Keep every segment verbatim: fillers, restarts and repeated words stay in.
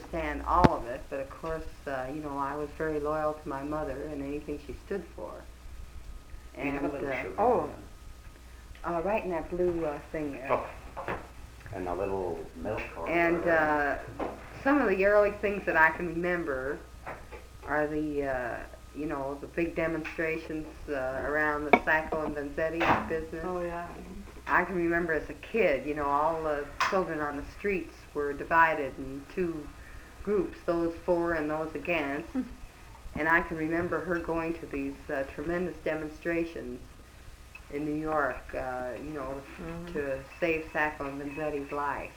understand all of it, but of course, uh, you know, I was very loyal to my mother and anything she stood for. Do you And, have a little uh, sugar? oh, uh, right in that blue uh, thing there. Oh. And a little milk or And uh, some of the early things that I can remember are the, uh, you know, the big demonstrations uh, around the Sacco and Vanzetti business. Oh, yeah. I can remember as a kid, you know, all the children on the streets were divided in two groups, those for and those against. And I can remember her going to these uh, tremendous demonstrations in New York, uh, you know, Mm-hmm. to save Sacco and Vanzetti's life.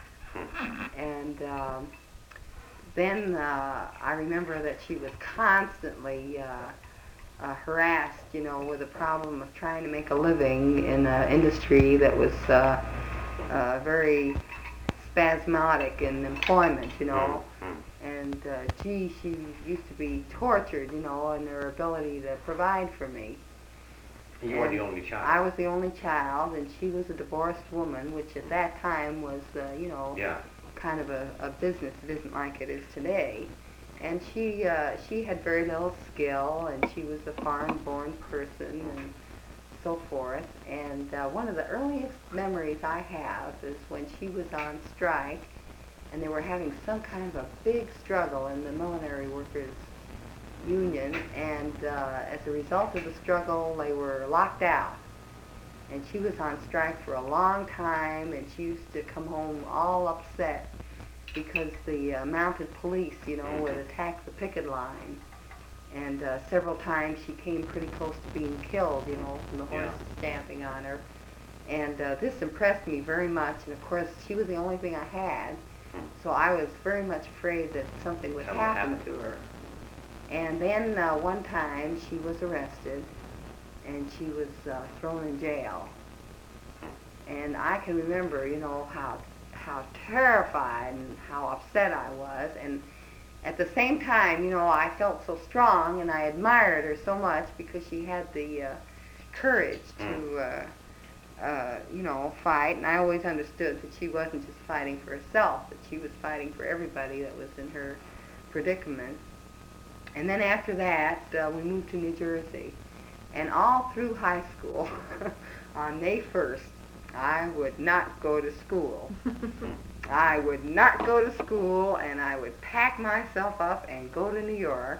And um, then uh, I remember that she was constantly uh, uh, harassed, you know, with the problem of trying to make a living in an industry that was uh, uh, very spasmodic in employment, you know. And uh, gee, she used to be tortured, you know, in her ability to provide for me. You were And the only child. I was the only child, and she was a divorced woman, which at that time was, uh, you know, Yeah. kind of a, a business. It isn't like it is today. And she uh, she had very little skill, and she was a foreign-born person, and so forth. And uh, one of the earliest memories I have is when she was on strike, and they were having some kind of a big struggle in the Millinery Workers Union, and uh, as a result of the struggle, they were locked out. And she was on strike for a long time, and she used to come home all upset because the uh, mounted police, you know, would attack the picket line. And uh, several times she came pretty close to being killed, you know, from the Yeah. horses stamping on her. And uh, this impressed me very much, and of course she was the only thing I had, so I was very much afraid that something would Something happen happened to her. And then uh, one time she was arrested, and she was uh, thrown in jail. And I can remember, you know, how how terrified and how upset I was. And at the same time, you know, I felt so strong, and I admired her so much because she had the uh, courage to, uh, uh, you know, fight. And I always understood that she wasn't just fighting for herself, that she was fighting for everybody that was in her predicament. And then after that, uh, we moved to New Jersey. And all through high school, on May first, I would not go to school. I would not go to school, and I would pack myself up and go to New York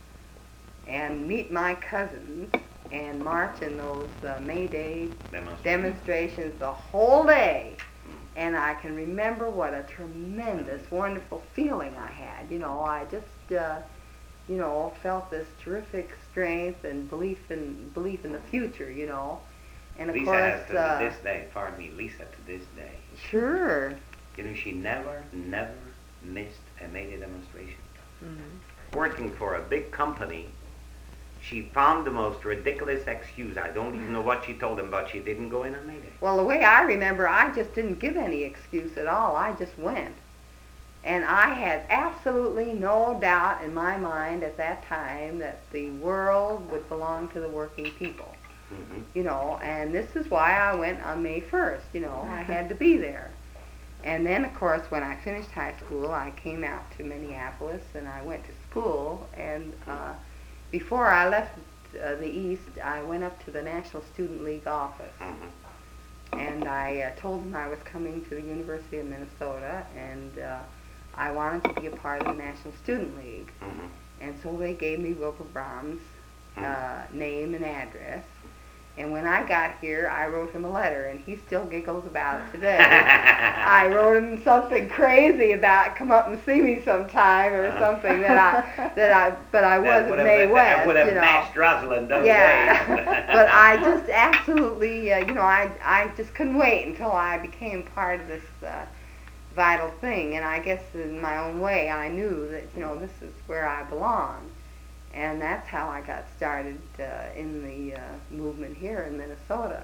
and meet my cousins and march in those uh, May Day demonstrations the whole day. And I can remember what a tremendous, wonderful feeling I had. You know, I just... Uh, you know, felt this terrific strength and belief in belief in the future, you know. And of Lisa course, has to uh, this day, pardon me, Lisa to this day. Sure. You know, she never, never missed a May Day demonstration. Mm-hmm. Working for a big company, she found the most ridiculous excuse. I don't even know what she told them, but she didn't go in on May Day. Well, the way I remember, I just didn't give any excuse at all. I just went. And I had absolutely no doubt in my mind at that time that the world would belong to the working people. Mm-hmm. You know, and this is why I went on May first, you know, I had to be there. And then, of course, when I finished high school, I came out to Minneapolis and I went to school. And uh, before I left uh, the East, I went up to the National Student League office. Mm-hmm. And I uh, told them I was coming to the University of Minnesota, and uh, I wanted to be a part of the National Student League. Mm-hmm. And so they gave me Wilbur Brahms' uh, name and address. And when I got here, I wrote him a letter, and he still giggles about it today. I wrote him something crazy about come up and see me sometime or something that I that I but I wasn't Mae West, That would have you know. mashed Rosalind those Yeah, days. but I just absolutely, uh, you know, I I just couldn't wait until I became part of this uh, vital thing, and I guess in my own way, I knew that, you know, this is where I belong. And that's how I got started uh, in the uh, movement here in Minnesota.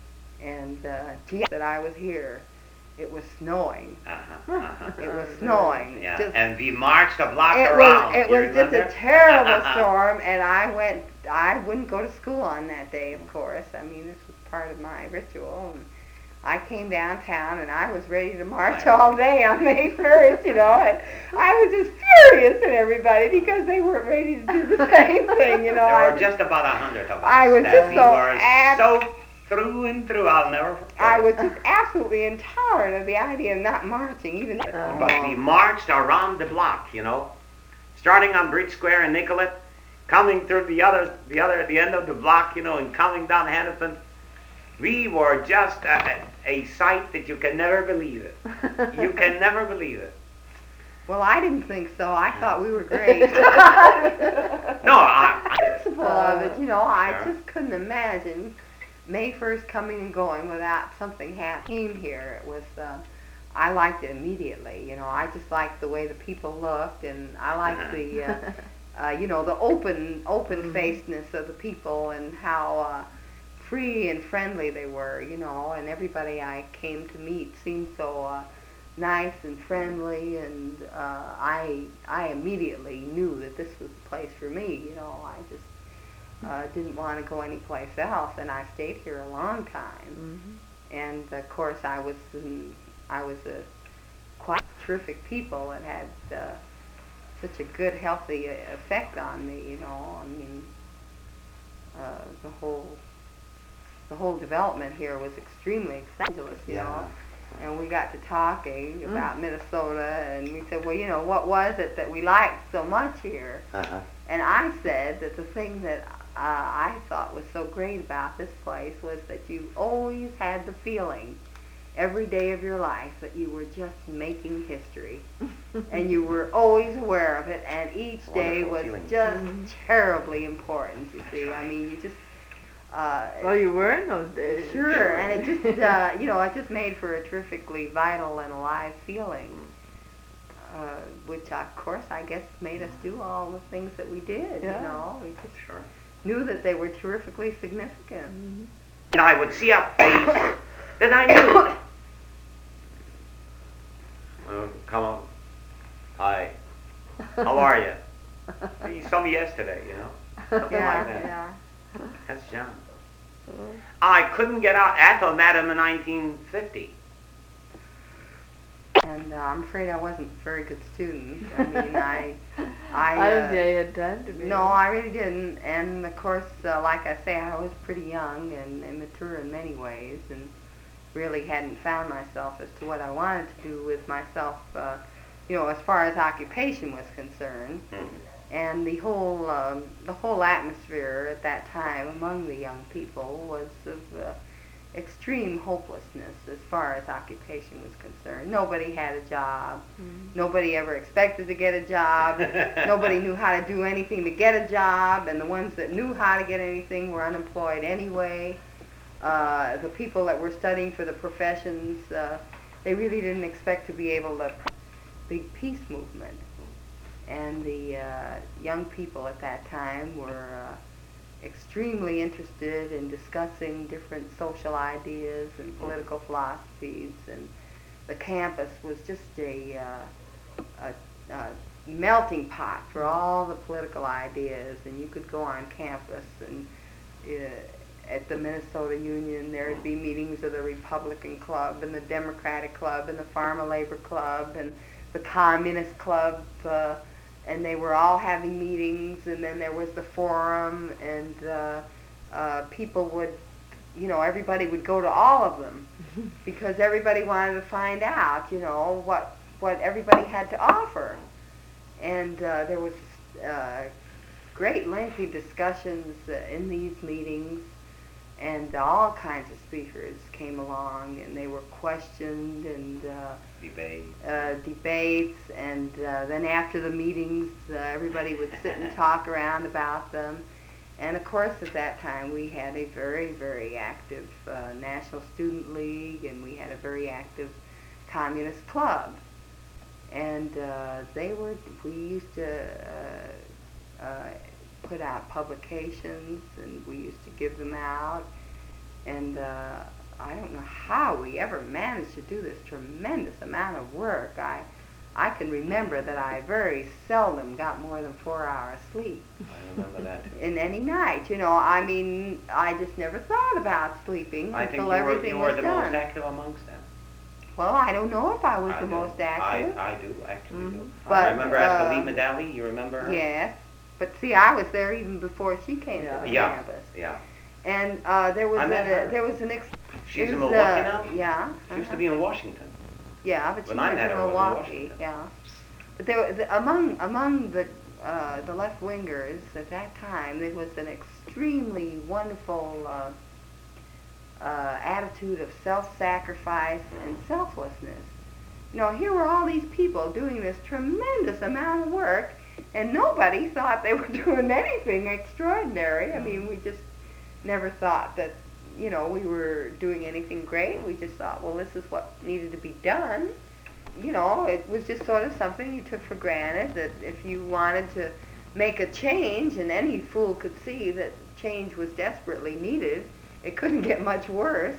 And uh, gee, that I was here, it was snowing. Uh-huh, uh-huh. It was snowing. Yeah, Just, and we marched a block it around. was it you was just a remember? terrible storm, and I went. I wouldn't go to school on that day, of course. I mean, this was part of my ritual. And I came downtown and I was ready to march all day on May first, you know, and I was just furious at everybody because they weren't ready to do the same thing, you know. There I were just about a hundred of us. I was and just we so were ab- so through and through, I'll never forget. I was just absolutely intolerant of the idea of not marching, even. Oh. But we marched around the block, you know, starting on Bridge Square in Nicollet, coming through the other, the other, the end of the block, you know, and coming down Hennepin. We were just a, a sight that you can never believe it. You can never believe it. Well, I didn't think so. I thought we were great. No, I, I Principle of it, you know, I Sure. just couldn't imagine May first coming and going without something happening here. It was, uh, I liked it immediately, you know. I just liked the way the people looked, and I liked the, uh, uh, you know, the open, open-facedness of the people and how uh, free and friendly they were, you know, and everybody I came to meet seemed so uh, nice and friendly, and uh, I I immediately knew that this was the place for me, you know. I just uh, didn't want to go anyplace else, and I stayed here a long time. Mm-hmm. And of course, I was in, I was a quite terrific people and had uh, such a good, healthy effect on me, you know. I mean, uh, the whole the whole development here was extremely exciting, you Yeah. know. And we got to talking about Minnesota, and we said, well, you know, what was it that we liked so much here? Uh-huh. And I said that the thing that uh, I thought was so great about this place was that you always had the feeling every day of your life that you were just making history. And you were always aware of it, and each day Wonderful was feeling. just Mhm. terribly important, you see. I mean, you just... Uh, Well, you were in those days. Sure, and it just, uh, you know, it just made for a terrifically vital and alive feeling, uh, which, of course, I guess made us do all the things that we did, Yeah. you know. We just Sure. knew that they were terrifically significant. Mhm. And I would see a face that I knew. Well, come on. Hi. How are you? You saw me yesterday, you know. Something Yeah, like that. yeah. That's John. Mhm. I couldn't get out. Ethel met him in nineteen fifty. And uh, I'm afraid I wasn't a very good student. I mean, I... I, I uh, don't think you had time to be. No, I really didn't. And of course, uh, like I say, I was pretty young and immature in many ways, and really hadn't found myself as to what I wanted to do with myself, uh, you know, as far as occupation was concerned. Mhm. And the whole um, the whole atmosphere at that time among the young people was of uh, extreme hopelessness as far as occupation was concerned. Nobody had a job. Mhm. Nobody ever expected to get a job. Nobody knew how to do anything to get a job, and the ones that knew how to get anything were unemployed anyway. Uh, the people that were studying for the professions, uh, they really didn't expect to be able to big peace movement. And the uh, young people at that time were uh, extremely interested in discussing different social ideas and political philosophies, and the campus was just a, uh, a, a melting pot for all the political ideas. And you could go on campus, and uh, at the Minnesota Union there'd be meetings of the Republican Club and the Democratic Club and the Farmer Labor Club and the Communist Club, uh, and they were all having meetings. And then there was the forum, and uh, uh, people would, you know, everybody would go to all of them because everybody wanted to find out, you know, what what everybody had to offer. And uh, there was uh, great lengthy discussions uh, in these meetings, and all kinds of speakers came along, and they were questioned, and uh, Debate. uh, debates, and uh, then after the meetings, uh, everybody would sit and talk around about them. And of course, at that time, we had a very, very active uh, National Student League, and we had a very active Communist Club. And uh, they were, we used to uh, uh, put out publications, and we used to give them out. And uh, I don't know how we ever managed to do this tremendous amount of work. I, I can remember that I very seldom got more than four hours sleep I remember that too. in any night. You know, I mean, I just never thought about sleeping I think until you were, everything you were was the done. most active amongst them. Well, I don't know if I was I the do. most active. I, I do, actually Mhm. do. But, I remember uh, Escalima Daly, you remember her? Yes, but see, I was there even before she came Yeah. to the Yeah, campus. yeah. And uh, there was I met a, her. there was an ex. She's it in was, Milwaukee uh, now? Yeah. She used to uh-huh. be in Washington. Yeah, but she when I went met to her, I was in Milwaukee. Washington. Yeah. But there, were- the, among among the uh, the left wingers at that time, there was an extremely wonderful uh, uh, attitude of self-sacrifice and selflessness. You know, here were all these people doing this tremendous amount of work, and nobody thought they were doing anything extraordinary. I mean, we just never thought that, you know, we were doing anything great. We just thought, well, this is what needed to be done. You know, it was just sort of something you took for granted, that if you wanted to make a change, and any fool could see that change was desperately needed, it couldn't get much worse.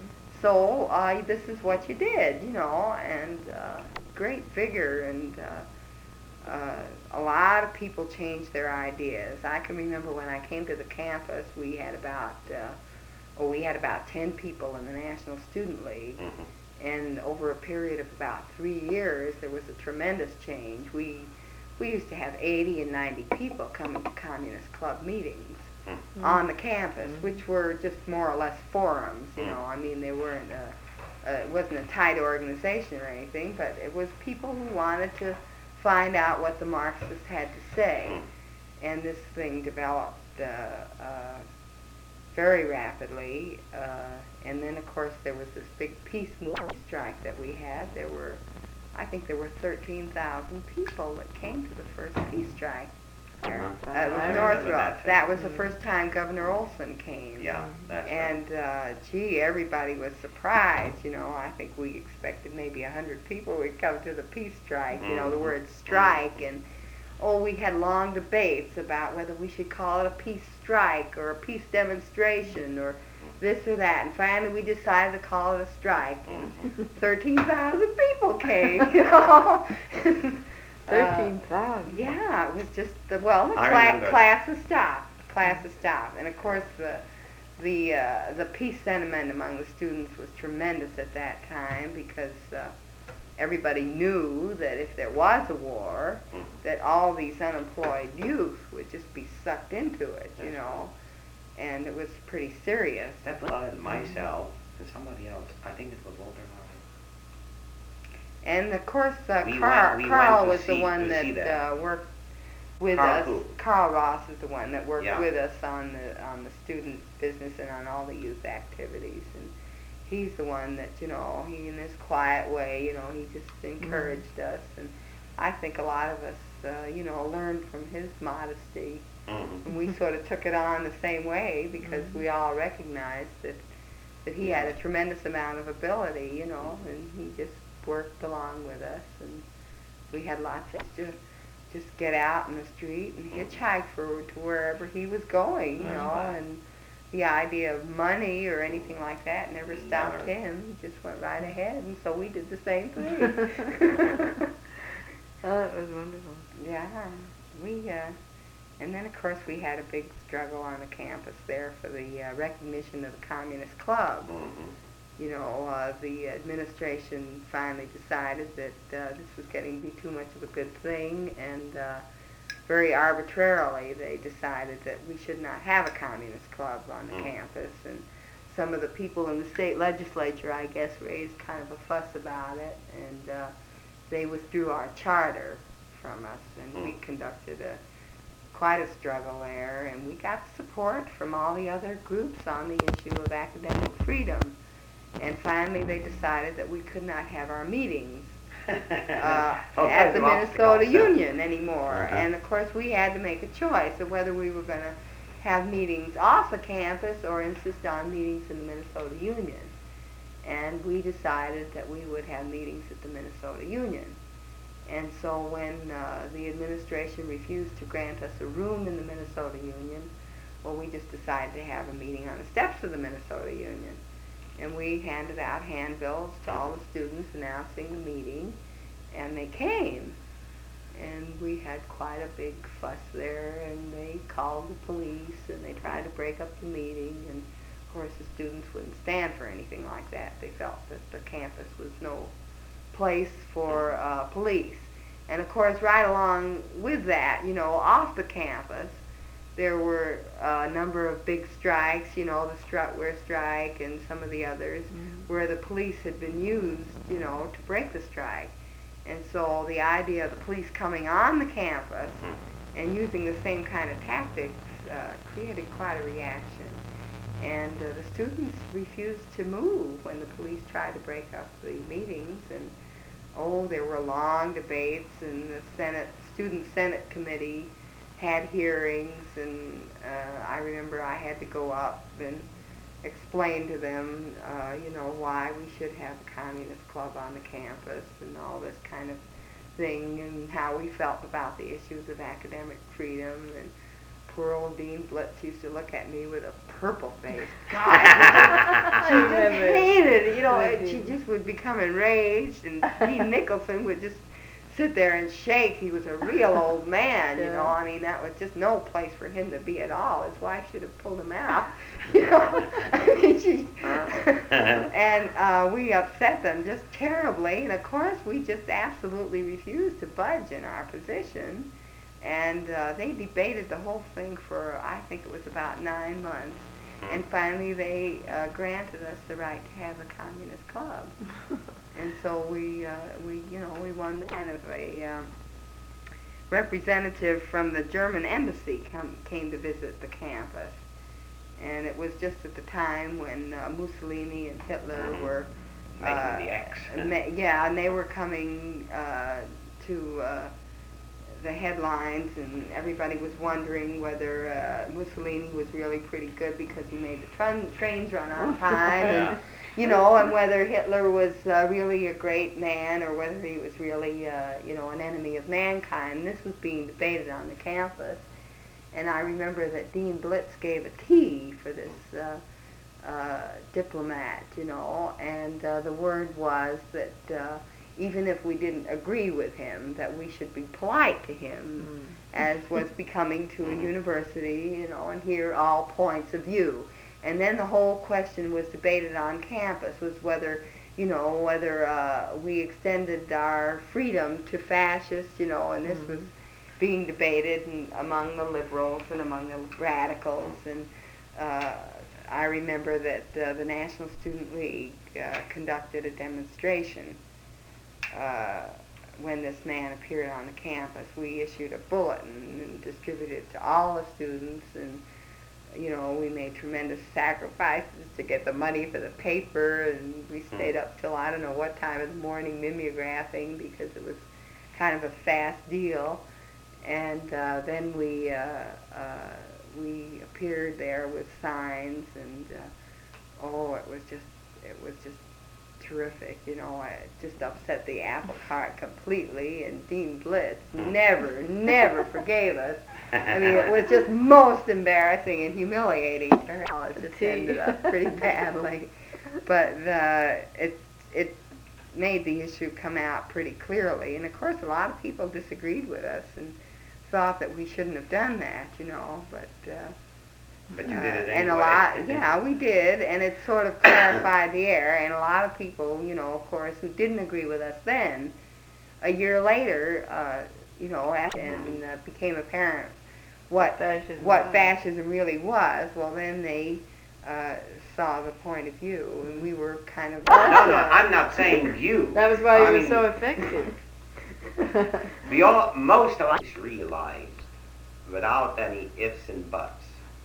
So uh, this is what you did, you know, and uh, great vigor, and uh, uh, a lot of people changed their ideas. I can remember when I came to the campus, we had about, uh, oh, we had about ten people in the National Student League, Mhm. and over a period of about three years, there was a tremendous change. We we used to have eighty and ninety people coming to Communist Club meetings Mhm. on the campus, Mhm. which were just more or less forums, you Mhm. know. I mean, they weren't a, uh, it wasn't a tight organization or anything, but it was people who wanted to find out what the Marxists had to say. Mhm. And this thing developed uh, uh, very rapidly. Uh, and then, of course, there was this big peace movement strike that we had. There were, I think there were thirteen thousand people that came to the first peace strike. Uh-huh. Uh, it was I remember Northrop. that, too. That was the first time Governor Olson came. Yeah, that's right. And, uh, gee, everybody was surprised, you know. I think we expected maybe a hundred people would come to the peace strike, you know, the Mhm. word strike. And, oh, we had long debates about whether we should call it a peace strike or a peace demonstration or this or that. And finally we decided to call it a strike. And thirteen thousand people came, you know. Thirteen thousand. Yeah, it was just the well, the I cla- remember. classes stopped. Classes stopped, and of course the the uh, the peace sentiment among the students was tremendous at that time, because uh, everybody knew that if there was a war, Mhm. that all these unemployed youth would just be sucked into it, you That's know, and it was pretty serious. That was myself and somebody else. I think it was Walter Harvey. And of course, uh, We Carl, went- we Carl went to was the see- one to that, see that. Uh, worked with Carl us. who? Carl Ross is the one that worked Yeah. with us on the on the student business and on all the youth activities. And he's the one that, you know, he in his quiet way, you know, he just encouraged us. And I think a lot of us, uh, you know, learned from his modesty. Mhm. And we sort of took it on the same way, because Mhm. we all recognized that that he had a tremendous amount of ability, you know, and he just worked along with us, and we had lots of to just get out in the street and hitchhike for to wherever he was going, you That's know, right. and the idea of money or anything like that never stopped Never. him. He just went right ahead, and so we did the same thing. Oh, that was wonderful. Yeah, we, uh, and then of course we had a big struggle on the campus there for the uh, recognition of the Communist Club. Mhm. You know, uh, the administration finally decided that uh, this was getting to be too much of a good thing, and uh, very arbitrarily they decided that we should not have a Communist Club on the Mm. campus. And some of the people in the state legislature, I guess, raised kind of a fuss about it, and uh, they withdrew our charter from us, and we Mm. conducted a quite a struggle there, and we got support from all the other groups on the issue of academic freedom. And finally they decided that we could not have our meetings uh, All at kinds the of Minnesota obstacles, huh? Union anymore. Uh-huh. And of course we had to make a choice of whether we were going to have meetings off the campus or insist on meetings in the Minnesota Union. And we decided that we would have meetings at the Minnesota Union. And so when uh, the administration refused to grant us a room in the Minnesota Union, well, we just decided to have a meeting on the steps of the Minnesota Union. And we handed out handbills to all the students announcing the meeting. and they came. And we had quite a big fuss there, and they called the police, and they tried to break up the meeting, and of course the students wouldn't stand for anything like that. They felt that the campus was no place for uh, police. And of course, right along with that, you know, off the campus, there were a number of big strikes, you know, the Strutware strike and some of the others, mm-hmm. where the police had been used, you know, to break the strike. And so the idea of the police coming on the campus and using the same kind of tactics uh, created quite a reaction. And uh, the students refused to move when the police tried to break up the meetings. And oh, there were long debates, and the Senate, Student Senate Committee had hearings, and uh, I remember I had to go up and explain to them, uh, you know, why we should have a communist club on the campus and all this kind of thing, and how we felt about the issues of academic freedom. And poor old Dean Blitz used to look at me with a purple face. God, she just hated, you know, it, she just would become enraged, and Dean Nicholson would just sit there and shake. He was a real old man, you know. I mean, that was just no place for him to be at all. His wife should have pulled him out, you know. I mean, she, and uh, we upset them just terribly. And of course, we just absolutely refused to budge in our position. And uh, they debated the whole thing for, I think it was about nine months. And finally, they uh, granted us the right to have a communist club. And so we, uh, we, you know, we won kind of a um, representative from the German embassy come, came to visit the campus. And it was just at the time when uh, Mussolini and Hitler were making uh, the X. ma- yeah, and they were coming uh, to uh, the headlines, and everybody was wondering whether uh, Mussolini was really pretty good because he made the tran- trains run on time. Yeah. And, you know, and whether Hitler was uh, really a great man or whether he was really, uh, you know, an enemy of mankind. And this was being debated on the campus. And I remember that Dean Blitz gave a tea for this uh, uh, diplomat, you know, and uh, the word was that uh, even if we didn't agree with him, that we should be polite to him, mm. as was becoming to a university, you know, and hear all points of view. And then the whole question was debated on campus, was whether, you know, whether uh, we extended our freedom to fascists, you know, and this mm-hmm. was being debated and among the liberals and among the radicals. And uh, I remember that uh, the National Student League uh, conducted a demonstration uh, when this man appeared on the campus. We issued a bulletin and distributed it to all the students, and you know, we made tremendous sacrifices to get the money for the paper, and we stayed up till I don't know what time of the morning mimeographing because it was kind of a fast deal. And uh, then we uh, uh, we appeared there with signs, and uh, oh, it was just it was just terrific. You know, it just upset the apple cart completely, and Dean Blitz never, never forgave us. I mean, it was just most embarrassing and humiliating to her. It just ended up pretty badly. But uh, it it made the issue come out pretty clearly. And, of course, a lot of people disagreed with us and thought that we shouldn't have done that, you know. But, uh, but you did it anyway. And a lot, yeah, we did. And it sort of clarified the air. And a lot of people, you know, of course, who didn't agree with us then, a year later, uh, you know, and uh, became apparent what fascism what was. fascism really was. Well, then they uh, saw the point of view, and we were kind of... No, no, I'm not saying you. That was why I you were mean, so effective. We all, most of us realized, without any ifs and buts,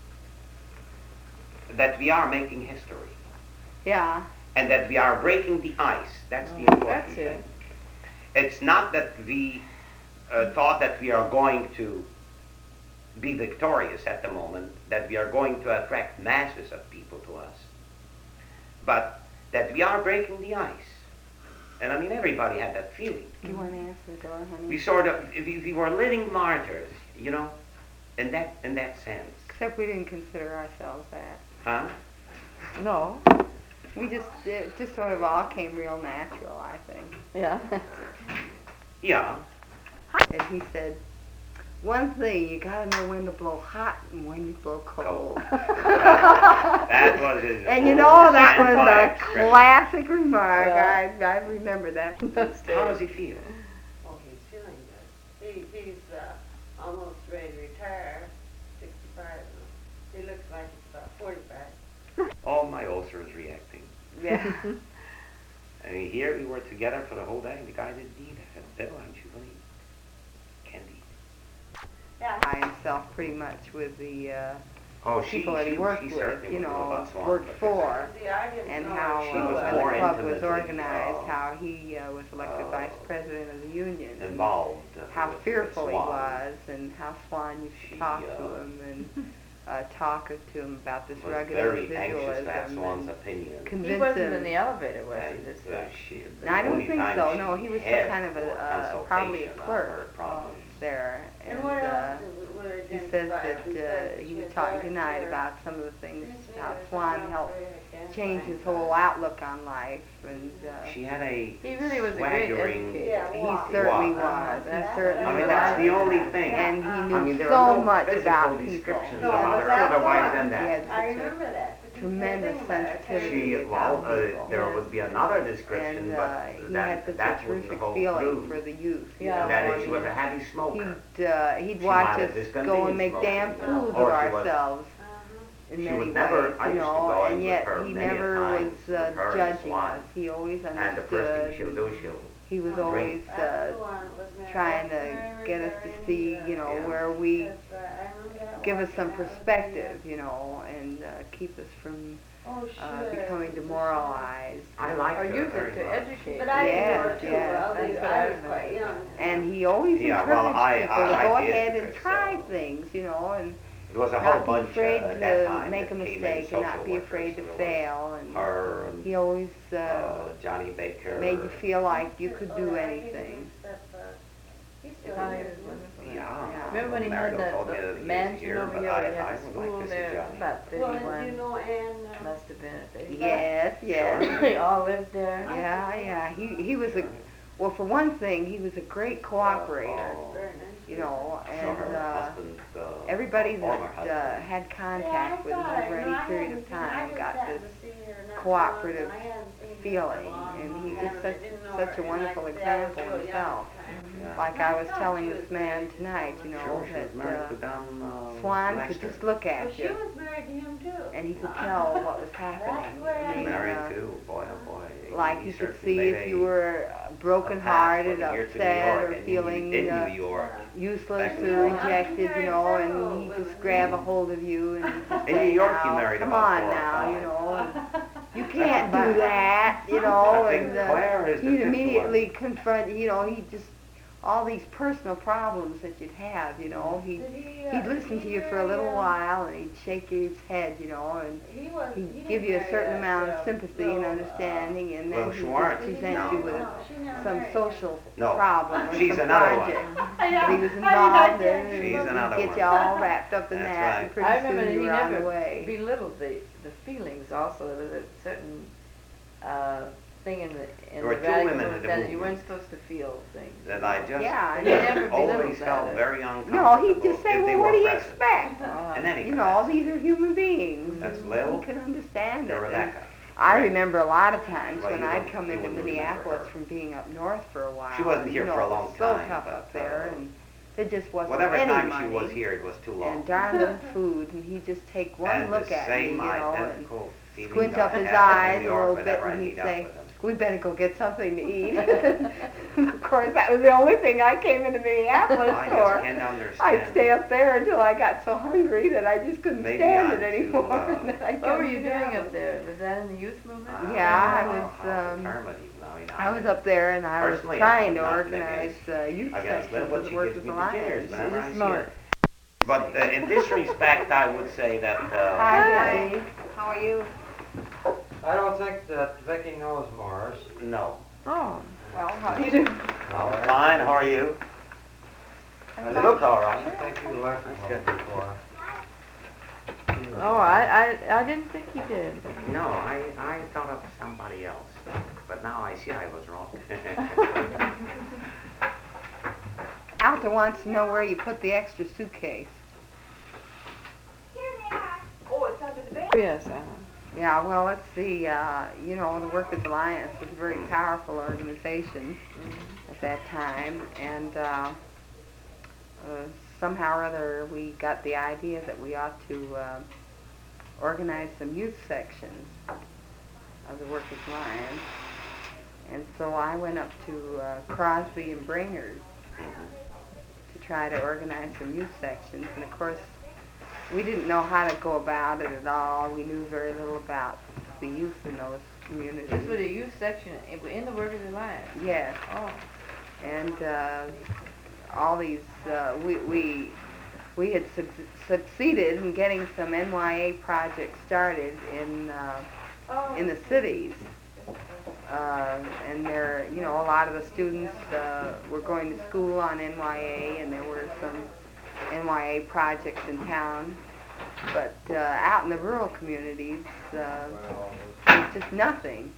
that we are making history. Yeah. And that we are breaking the ice. That's the Oh, important that's thing. it. It's not that we uh, thought that we are going to be victorious at the moment, that we are going to attract masses of people to us, but that we are breaking the ice. And I mean, everybody had that feeling. Do you want to answer the door, honey? We sort of, we, we were living martyrs, you know, in that in that sense. Except we didn't consider ourselves that. Huh? No. We just, it just sort of all came real natural, I think. Yeah. Yeah. And he said, one thing, you gotta know when to blow hot and when you blow cold. That was his And you old know, that was standby a expression. classic remark. Yeah. I, I remember that. How does he feel? Oh, he's feeling good. He, he's uh, almost ready to retire, sixty-five now. He looks like he's about forty-five. All my ulcer is reacting. Yeah. I mean, here we were together for the whole day. The guy didn't eat. I said, Bill, aren't you going to eat candy? Yeah. By himself pretty much with the uh, Oh, she, people that he she, worked she with, certainly you was a little know, bit swamped, worked but for. See, I didn't And know how she She was uh, was when more the club was intimately, organized, uh, how he uh, was elected uh, vice president of the union, and involved. uh, how with- with fearful he Swan. was, and how Swan used She, to talk uh, to him and uh, talk to him about this Was rugged very anxious to have individualism. Swan's and opinion. He convince wasn't him. in the elevator, was he? And, This uh, guy? she, the No, I don't only think time so. she No, he was had kind of a for uh, probably a consultation on clerk her problems. there, And and what uh, else were there he against says fire? that He uh, said he she was was talking very tonight clear. about some of the things Yes, how yes, Swan I'm helped very against change fire. his whole outlook on life, and uh, She had a He really was a great swaggering. educator. Yeah, he wow. certainly Wow. was. He That's- certainly I mean, was. that's the only thing. And he I knew I mean, there so are no much physical about people. descriptions No, about but her that's otherwise what- than He that. had I such a remember that. but you tremendous can't think about it. sensitivity. She, well, about uh, people. there would be another description, And uh, but he that, had such that a wouldn't terrific hold feeling true. for the youth. you Yeah. know, That is, and she was a heavy smoker. He'd, uh, he'd She watch might us have discontinued go and make smoking, damn you know, fools of or she was- ourselves Uh-huh. in She many would never- ways, I you used to know, go in and with yet her he many a never time, was with uh, her and judging Swan. us. He always And the first thing understood. she'll and do, she'll He was drink. always That's uh, the one that was married. trying to Very, get us to very see, into you know, Yeah. where we That's right. I remember that give one. us some That was perspective, very- you know, and uh, keep us from Oh, uh, sure. becoming demoralized. I like Or her use very it to much. educate. But I didn't know Yes, her too yes, well. that's because what I I was quite remember. young. And he always Yeah, encouraged well, I- people I- to I go did ahead and because, try uh, things, you know, and It was a whole not be bunch uh, afraid at that to time make a that came in, mistake and not social be workers. afraid to There was fail. And Her and he always uh, uh, Johnny Baker. made you feel like you could Oh, do yeah, anything. he was, uh, he's If still I here. was wonderful. Yeah. Remember when he had Mario that told me the that he was mansion here, over but here? I- He had I the would like school to see there. Johnny. About Well, and you thirty-one. know, and, uh, Must have been at thirty. Yes, yes. They all lived there. Yeah, yeah. He he was a well, for one thing, he was a great cooperator, Oh. very nice. you know, So and her uh, husband, uh, everybody former that uh, husband. had Yeah, contact I with him thought I- over no, any I period hadn't of seen- I time just got happened this to see her not cooperative long, and I hadn't seen her for a feeling, long, and long he's time, just and I such didn't know such a her, and wonderful like I said, I was example real young himself. at the time. Yeah. Like I was telling this man tonight, you know, Sure, she was married to that Don, uh, uh, Swan Lester. could just look Well, at she you, was married to him too. and he could tell what was happening. where I mean, Married uh, too, boy, oh boy. like He you could certainly see made if a- you were uh, a path broken-hearted, from here to New upset, York, or and feeling in uh, New York. useless Back or in New York. rejected, you know, and he just grab a hold of you and he'd just In say, New York, he now, married come about on four or now, five. you know, and you can't do that, you know, I think and uh, Claire is the he'd fifth immediately confront, you know, he just, all these personal problems that you'd have, you know, he'd, Did he, uh, he'd listen he to you for a little marry, uh, while and he'd shake his head, you know, and He was, he he'd didn't give you a marry certain that, amount uh, of sympathy real, and uh, understanding, and Well, then he'd Schwartz, just present no. you with No, she never some married social No. problem or She's some another one. project him. that he was I involved did in, not and She's he'd another get one. you all wrapped up in That's that, right. and pretty I remember soon that you he were on the never way. belittled the, the feelings also. There was a certain uh, thing in the, in There were the two radical women in movement the that you movement weren't supposed to feel things. That I just Yeah, He never belittled always felt that. very uncomfortable. No, he'd just say, if they well, what were do you present. expect? Uh, In any You know, capacity. these are human beings. That's and Lil You can understand to it. And Rebecca. I remember a lot of times Well, when you I'd don't- come you into wouldn't remember Minneapolis her. from being up north for a while. She wasn't you here know, for a it long was so time, tough but, up there, uh, and there just wasn't Whatever any time money. she was here, it was too long. And darn little food, and he'd just take one and look the at me, you same know, and identical feeling squint I up his had in eyes New a York little bit, whenever I and meet he'd up say, with him. we better go get something to eat. Of course, that was the only thing I came into Minneapolis I just for. can't understand. I'd stay up there until I got so hungry that I just couldn't Maybe stand I'm it too, anymore. uh, and then I'd What come were to you doing Minneapolis. up there? Was that in the youth movement? Uh, Yeah, I don't know was, how um, determined he was. I mean, I was up there and I was Personally, trying to I'm not organize uh, youth I guess sections that's for what the she Workers gives me the Alliance. jitters whenever I see smart. her. But uh, in this respect, I would say that. Uh, Hi, Dave. How are you? I don't think that Vicky knows Morris. No. Oh. Well, how do you do? Oh, fine. How are you? You look all I right. think you left That's home good. before. Oh, I, I, I didn't think you did. No, I, I thought of somebody else. But now I see I was wrong. Martha wants to know where you put the extra suitcase. Oh, it's under the bed. Yes, uh-huh. Yeah, well, let's see. Uh, you know, the Workers' Alliance was a very powerful organization Mm-hmm. at that time, and uh, uh, somehow or other we got the idea that we ought to uh, organize some youth sections of the Workers' Alliance. And so I went up to uh, Crosby and Brainerd to try to organize some youth sections. And of course, we didn't know how to go about it at all. We knew very little about the youth in those communities. This was a youth section in in the Workers' Alliance. Yes. Oh. And uh, all these, uh, we, we, we had su- succeeded in getting some N Y A projects started in, uh, in the cities. Uh, and there, you know, a lot of the students uh, were going to school on N Y A, and there were some N Y A projects in town. But uh, out in the rural communities, uh, there was just nothing.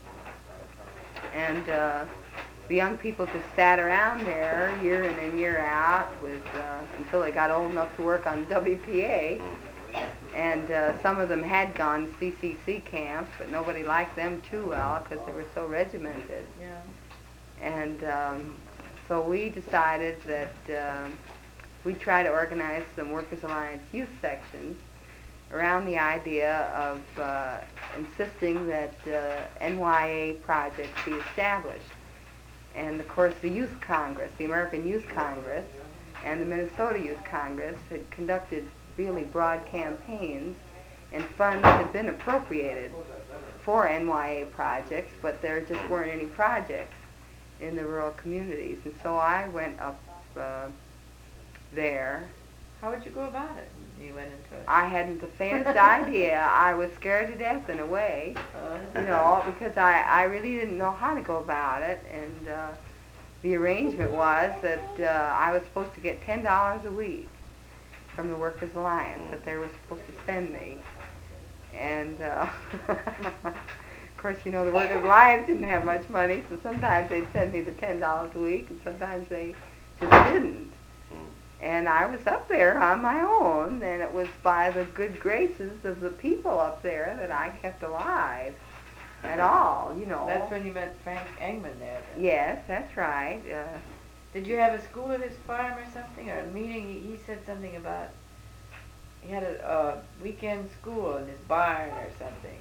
And uh, the young people just sat around there year in and year out with, uh, until they got old enough to work on W P A. And uh, some of them had gone to C C C camps, but nobody liked them too well because they were so regimented. Yeah. And um, so we decided that uh, we'd try to organize some Workers' Alliance youth sections around the idea of uh, insisting that uh, N Y A projects be established. And of course the Youth Congress, the American Youth Congress, and the Minnesota Youth Congress had conducted really broad campaigns, and funds had been appropriated for N Y A projects, but there just weren't any projects in the rural communities. And so I went up uh, there. How would you go about it? You went into it. I hadn't the faintest idea. I was scared to death in a way, Uh, you know, because I, I really didn't know how to go about it. And uh, the arrangement was that uh, I was supposed to get ten dollars a week from the Workers' Alliance that they were supposed to send me. And uh, of course, you know, the Workers' Alliance didn't have much money, so sometimes they'd send me the ten dollars a week, and sometimes they just didn't. And I was up there on my own, and it was by the good graces of the people up there that I kept alive at all, you know. That's when you met Frank Engman there. Then. Yes, that's right. Uh, Did you have a school at his farm or something, or a meeting? He, he said something about he had a uh, weekend school in his barn or something.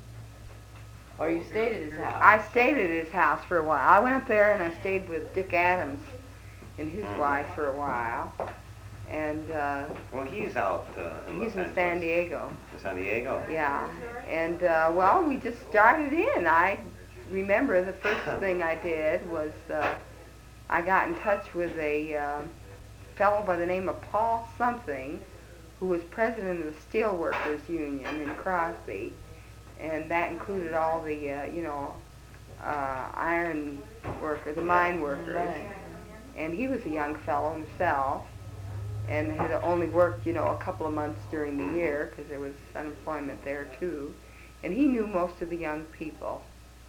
Uh, or you stayed at his house. I stayed at his house for a while. I went up there and I stayed with Dick Adams and his wife for a while. And uh, Well, he's out uh, in he's Los in San Angeles. Diego. In San Diego. Yeah. And, uh, well, we just started in. I remember the first thing I did was uh, I got in touch with a uh, fellow by the name of Paul something, who was president of the Steelworkers Union in Crosby. And that included all the, uh, you know, uh, iron workers, the mine workers. Right. And he was a young fellow himself, and had only worked, you know, a couple of months during the year because there was unemployment there too. And he knew most of the young people.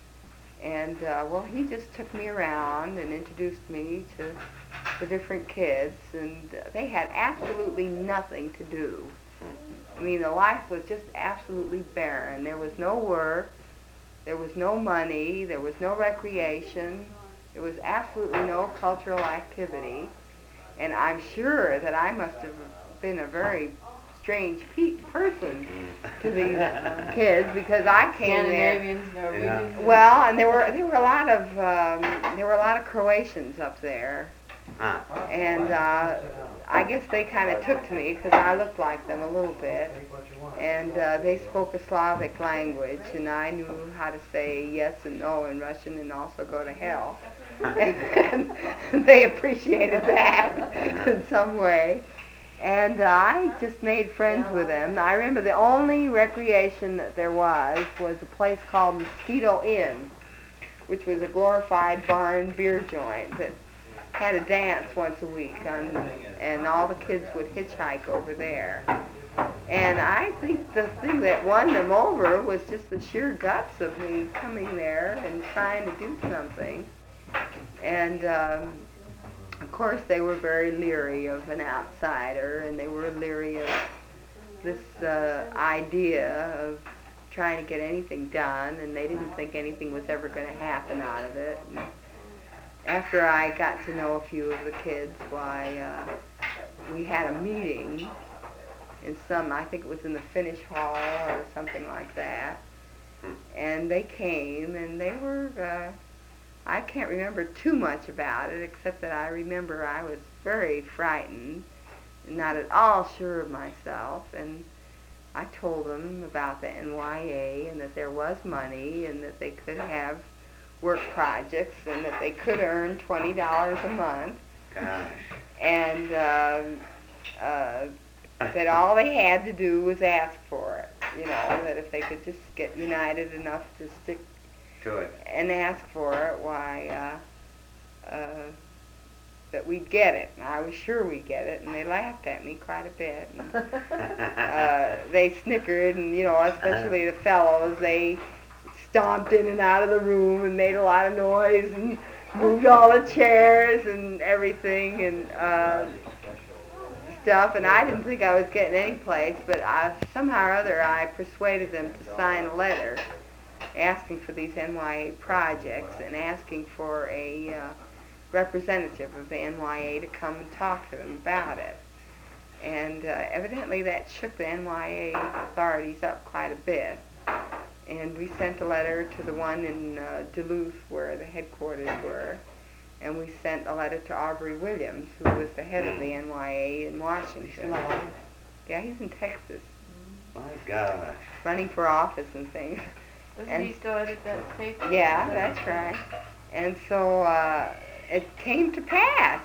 And uh, well, he just took me around and introduced me to the different kids, and they had absolutely nothing to do. I mean, the life was just absolutely barren. There was no work, there was no money, there was no recreation, there was absolutely no cultural activity. And I'm sure that I must have been a very strange pe- person to these kids, because I came there. Scandinavians, Norwegians. Yeah. Well, and there were there were a lot of um, there were a lot of Croatians up there, Huh. and uh, I guess they kind of took to me because I looked like them a little bit, and uh, they spoke a Slavic language, and I knew how to say yes and no in Russian, and also go to hell. And they appreciated that in some way. And uh, I just made friends with them. I remember the only recreation that there was was a place called Mosquito Inn, which was a glorified barn beer joint that had a dance once a week, on, and all the kids would hitchhike over there. And I think the thing that won them over was just the sheer guts of me coming there and trying to do something. And um, of course, they were very leery of an outsider, and they were leery of this uh, idea of trying to get anything done, and they didn't think anything was ever going to happen out of it. And after I got to know a few of the kids, why, uh, we had a meeting in some, I think it was in the Finnish Hall or something like that, and they came, and they were, uh, I can't remember too much about it, except that I remember I was very frightened, not at all sure of myself, and I told them about the N Y A and that there was money and that they could have work projects and that they could earn twenty dollars a month. Gosh. And um, uh, that all they had to do was ask for it. You know, that if they could just get united enough to stick To it. and ask for it, why, uh, uh, that we'd get it. And I was sure we'd get it, and they laughed at me quite a bit. And, uh, they snickered, and, you know, especially the fellows, they stomped in and out of the room and made a lot of noise and moved all the chairs and everything and uh, stuff. And I didn't think I was getting any place, but I, somehow or other I persuaded them to sign a letter asking for these N Y A projects and asking for a uh, representative of the N Y A to come and talk to them about it. And uh, evidently that shook the N Y A authorities up quite a bit. And we sent a letter to the one in uh, Duluth where the headquarters were. And we sent a letter to Aubrey Williams, who was the head of the N Y A in Washington. Yeah, he's in Texas, My gosh. running for office and things. Doesn't And- he still edit that paper? Yeah, that's right. And so uh, it came to pass.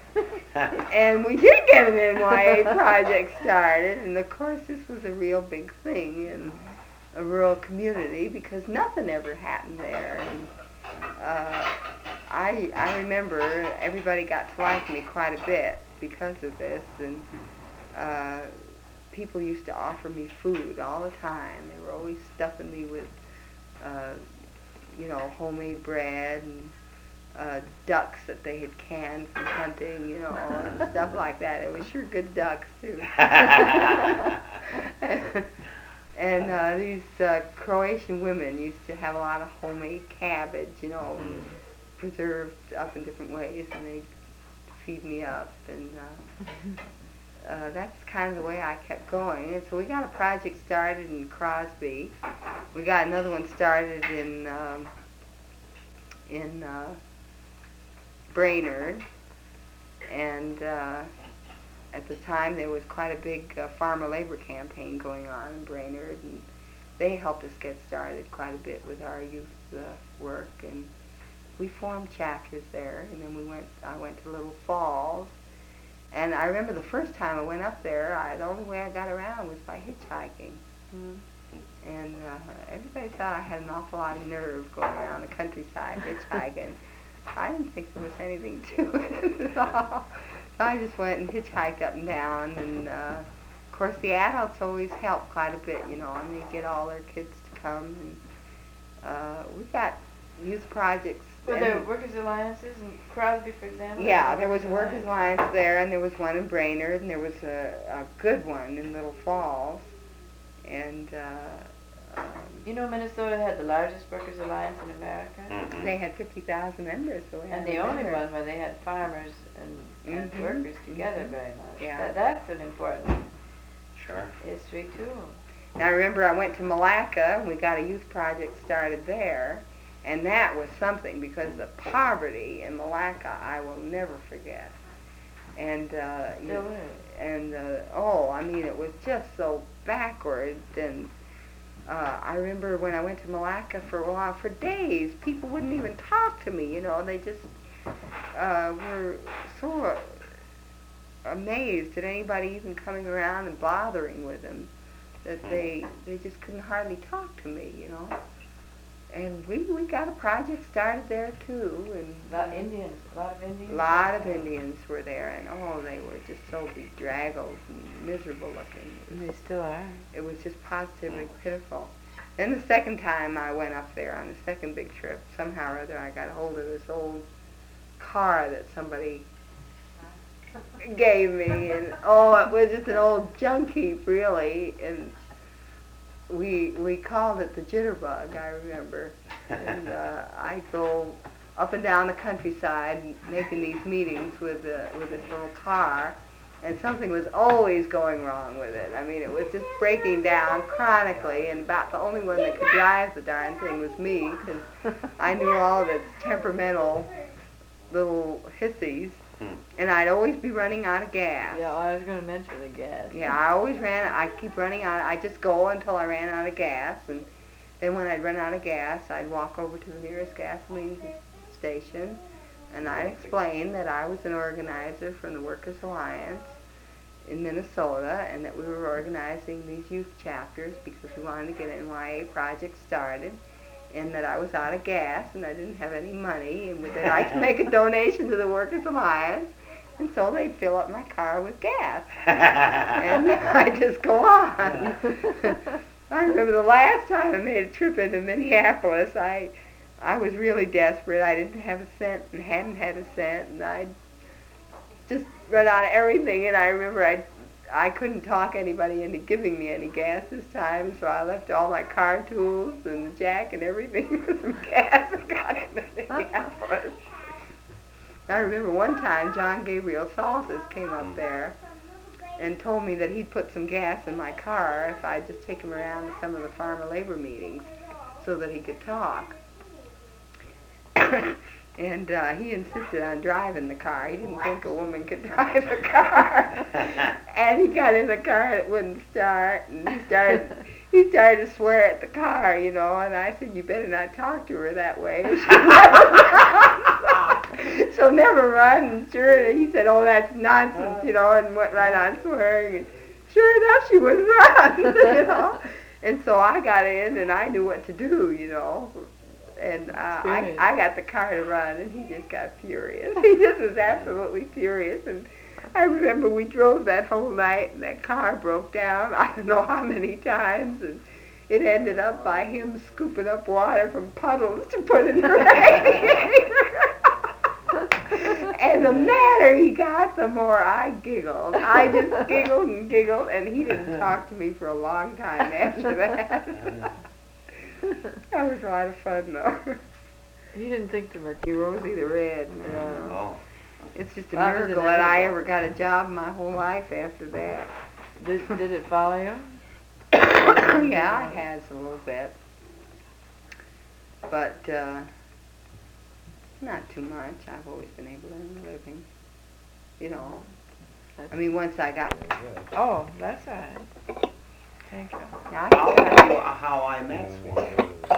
And we did get an N Y A project started. And of course, this was a real big thing in a rural community because nothing ever happened there. And uh, I, I remember everybody got to like me quite a bit because of this. And uh, people used to offer me food all the time. They were always stuffing me with Uh, you know, homemade bread and uh, ducks that they had canned from hunting, you know, and stuff like that. It was sure good ducks, too. And uh, these uh, Croatian women used to have a lot of homemade cabbage, you know, preserved up in different ways, and they'd feed me up. And uh, uh, that's kind of the way I kept going. And so we got a project started in Crosby. We got another one started in um, in uh, Brainerd, and uh, at the time there was quite a big uh, farmer labor campaign going on in Brainerd, and they helped us get started quite a bit with our youth uh, work, and we formed chapters there. And then we went. I went to Little Falls, and I remember the first time I went up there, I, the only way I got around was by hitchhiking. Mm-hmm. And uh, everybody thought I had an awful lot of nerve going around the countryside hitchhiking. I didn't think there was anything to it at all. So I just went and hitchhiked up and down. And, uh, of course, the adults always help quite a bit, you know, and they get all their kids to come. And uh, we got youth projects. Were there Workers' Alliances in Crosby, for example? Yeah, there was a Workers' Alliance there, and there was one in Brainerd, and there was a, a good one in Little Falls. And uh, um, You know, Minnesota had the largest Workers' Alliance in America, Mhm. they had fifty thousand members. So we and had the a only better- one where they had farmers and, and Mhm. workers together Mhm. very much. Yeah. That, that's an important Sure. history too. Now I remember I went to Malacca, and we got a youth project started there, and that was something because the poverty in Malacca I will never forget. And uh, you Still know, is. and uh, oh, I mean, it was just so backward. And uh, I remember when I went to Malacca for a while, for days, people wouldn't even talk to me. You know, they just uh, were so amazed at anybody even coming around and bothering with them that they they just couldn't hardly talk to me. You know. And we, we got a project started there too, and A lot of Indians, a lot of Indians. a lot of Indians were there, and oh, they were just so bedraggled and miserable looking. They still are. It was just positively pitiful. Then the second time I went up there on the second big trip, somehow or other I got hold of this old car that somebody gave me, and oh, it was just an old junk heap, really, and we we called it the jitterbug, I remember, and uh, I go up and down the countryside making these meetings with uh, with this little car, and something was always going wrong with it. I mean, it was just breaking down chronically, and about the only one that could drive the darn thing was me, because I knew all of its temperamental little hissies, Hmm. and I'd always be running out of gas. Yeah, I was going to mention the gas. Yeah, I always ran, I keep running out, I just go until I ran out of gas, and then when I'd run out of gas, I'd walk over to the nearest gasoline station, and I'd explain that I was an organizer from the Workers' Alliance in Minnesota, and that we were organizing these youth chapters because we wanted to get an N Y A project started, and that I was out of gas, and I didn't have any money, and that I could make a donation to the Workers' Alliance, and so they'd fill up my car with gas. And I just go on. I remember the last time I made a trip into Minneapolis, I I was really desperate. I didn't have a cent and hadn't had a cent, and I'd just run out of everything, and I remember I I couldn't talk anybody into giving me any gas this time, so I left all my car tools and the jack and everything for some gas and got into Minneapolis. I remember one time John Gabriel Saltis came up there and told me that he'd put some gas in my car if I'd just take him around to some of the farmer labor meetings so that he could talk. And uh, he insisted on driving the car. He didn't think a woman could drive a car. And he got in the car and it wouldn't start. And he started, he started to swear at the car, you know. And I said, you better not talk to her that way. She'll never run. And sure, he said, oh, that's nonsense, you know, and went right on swearing. And sure enough, she would run, you know. And so I got in and I knew what to do, you know. And uh, I, I got the car to run, and he just got furious. He just was absolutely furious. And I remember we drove that whole night, and that car broke down I don't know how many times, and it ended up by him scooping up water from puddles to put in the radiator. And the madder he got, the more I giggled. I just giggled and giggled, and he didn't talk to me for a long time after that. That was a lot of fun, though. He didn't think too much. He Rosie the Red. You know. Oh. It's just a That was miracle an that I animal. ever got a job my whole life after that. Did, did it follow you? Yeah, I has a little bit. But, uh, not too much. I've always been able to earn a living. You know. I mean, once I got... Oh, that's all right. Thank you. Yeah, I'll I tell you how I met Swan.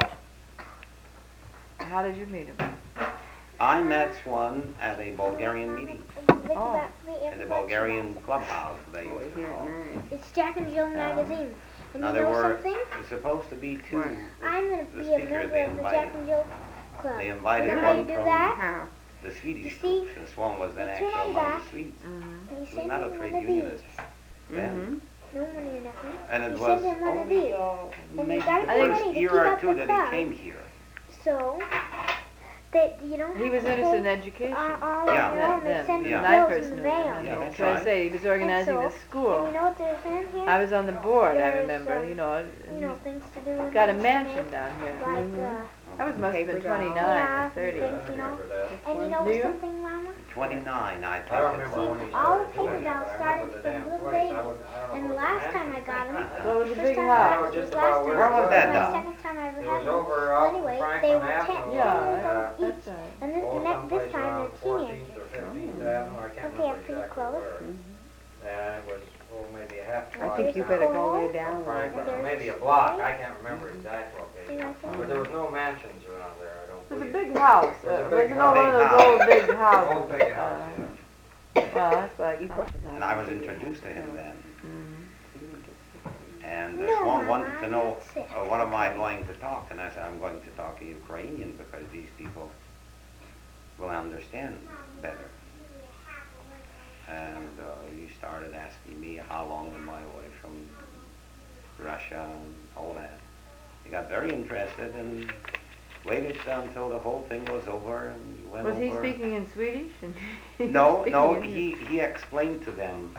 How did you meet him? I met Swan at a Bulgarian meeting, Oh. at the Bulgarian clubhouse, they Boy, used to here call it. nice. It's Jack and Jill magazine. And Now you there know were something? supposed to be two. I'm going to the be a speakers member they of the invited. Jack and Jill Club. They You invited know how you one do from that? How? the Swedish You see, group, and Swan was then you actually turn on among back. the Swedes. Mm-hmm. And you He was send not a him trade one of unionist these. then. Mm-hmm. No money or nothing. And it You was send him one of only these. uh, And maybe you gotta the pay first money to year keep or up two the that club. he came here. So, that you don't He have was to interested in pay education. uh, all Yeah. on your own. They Then, send then, you Yeah. I bills first in the knew him. mail. Yeah, I that's trying right. to say he was organizing And the so, And school. you know what they're saying here? I was on the board, I There's, remember, uh, you know. you know, things to do. and Got a things to mansion make, down here. Like, Mhm. uh, I was must have been Paper doll. twenty-nine yeah, or thirty. things, you know. And you know Do you? something, Mama? twenty-nine, I I don't think it remember when was. he All the started paper doing it, dolls but I started remember the from damn little place. I babies. wouldn't- I don't know And the what last the time I got them, So it was a first big time I got house. them was Just last about time. where Where was that My done? second time I ever It had was them. over Well, off anyway, Franklin they were Avenue. ten Yeah, years uh, old That's each. right. And this, Oh, the next, this someplace time around they're fourteenth teenagers. or fifteenth Avenue, I can't Okay, I'm remember pretty exactly close. where. And it was, oh, maybe a half I block think you down better go Oh. lay down. from Franklin, or There's- maybe a block, I can't remember exact See location. what I'm But there was no mansions around there, I don't It was a believe. big house. It was a Uh, big It was not one of house. those old big Old houses. big house, Uh, yeah. Well, that's like. And I was introduced to him then. Mhm. And uh, No, Swan Mama, wanted to I'm know, not sick. uh, what am I going to talk? And I said, I'm going to talk Ukrainian because these people will understand better. And uh, he started asking me how long am I away from Russia and all that. He got very interested, and waited until the whole thing was over and he went Was he over. speaking in Swedish? And he was No, speaking no, in he, he explained to them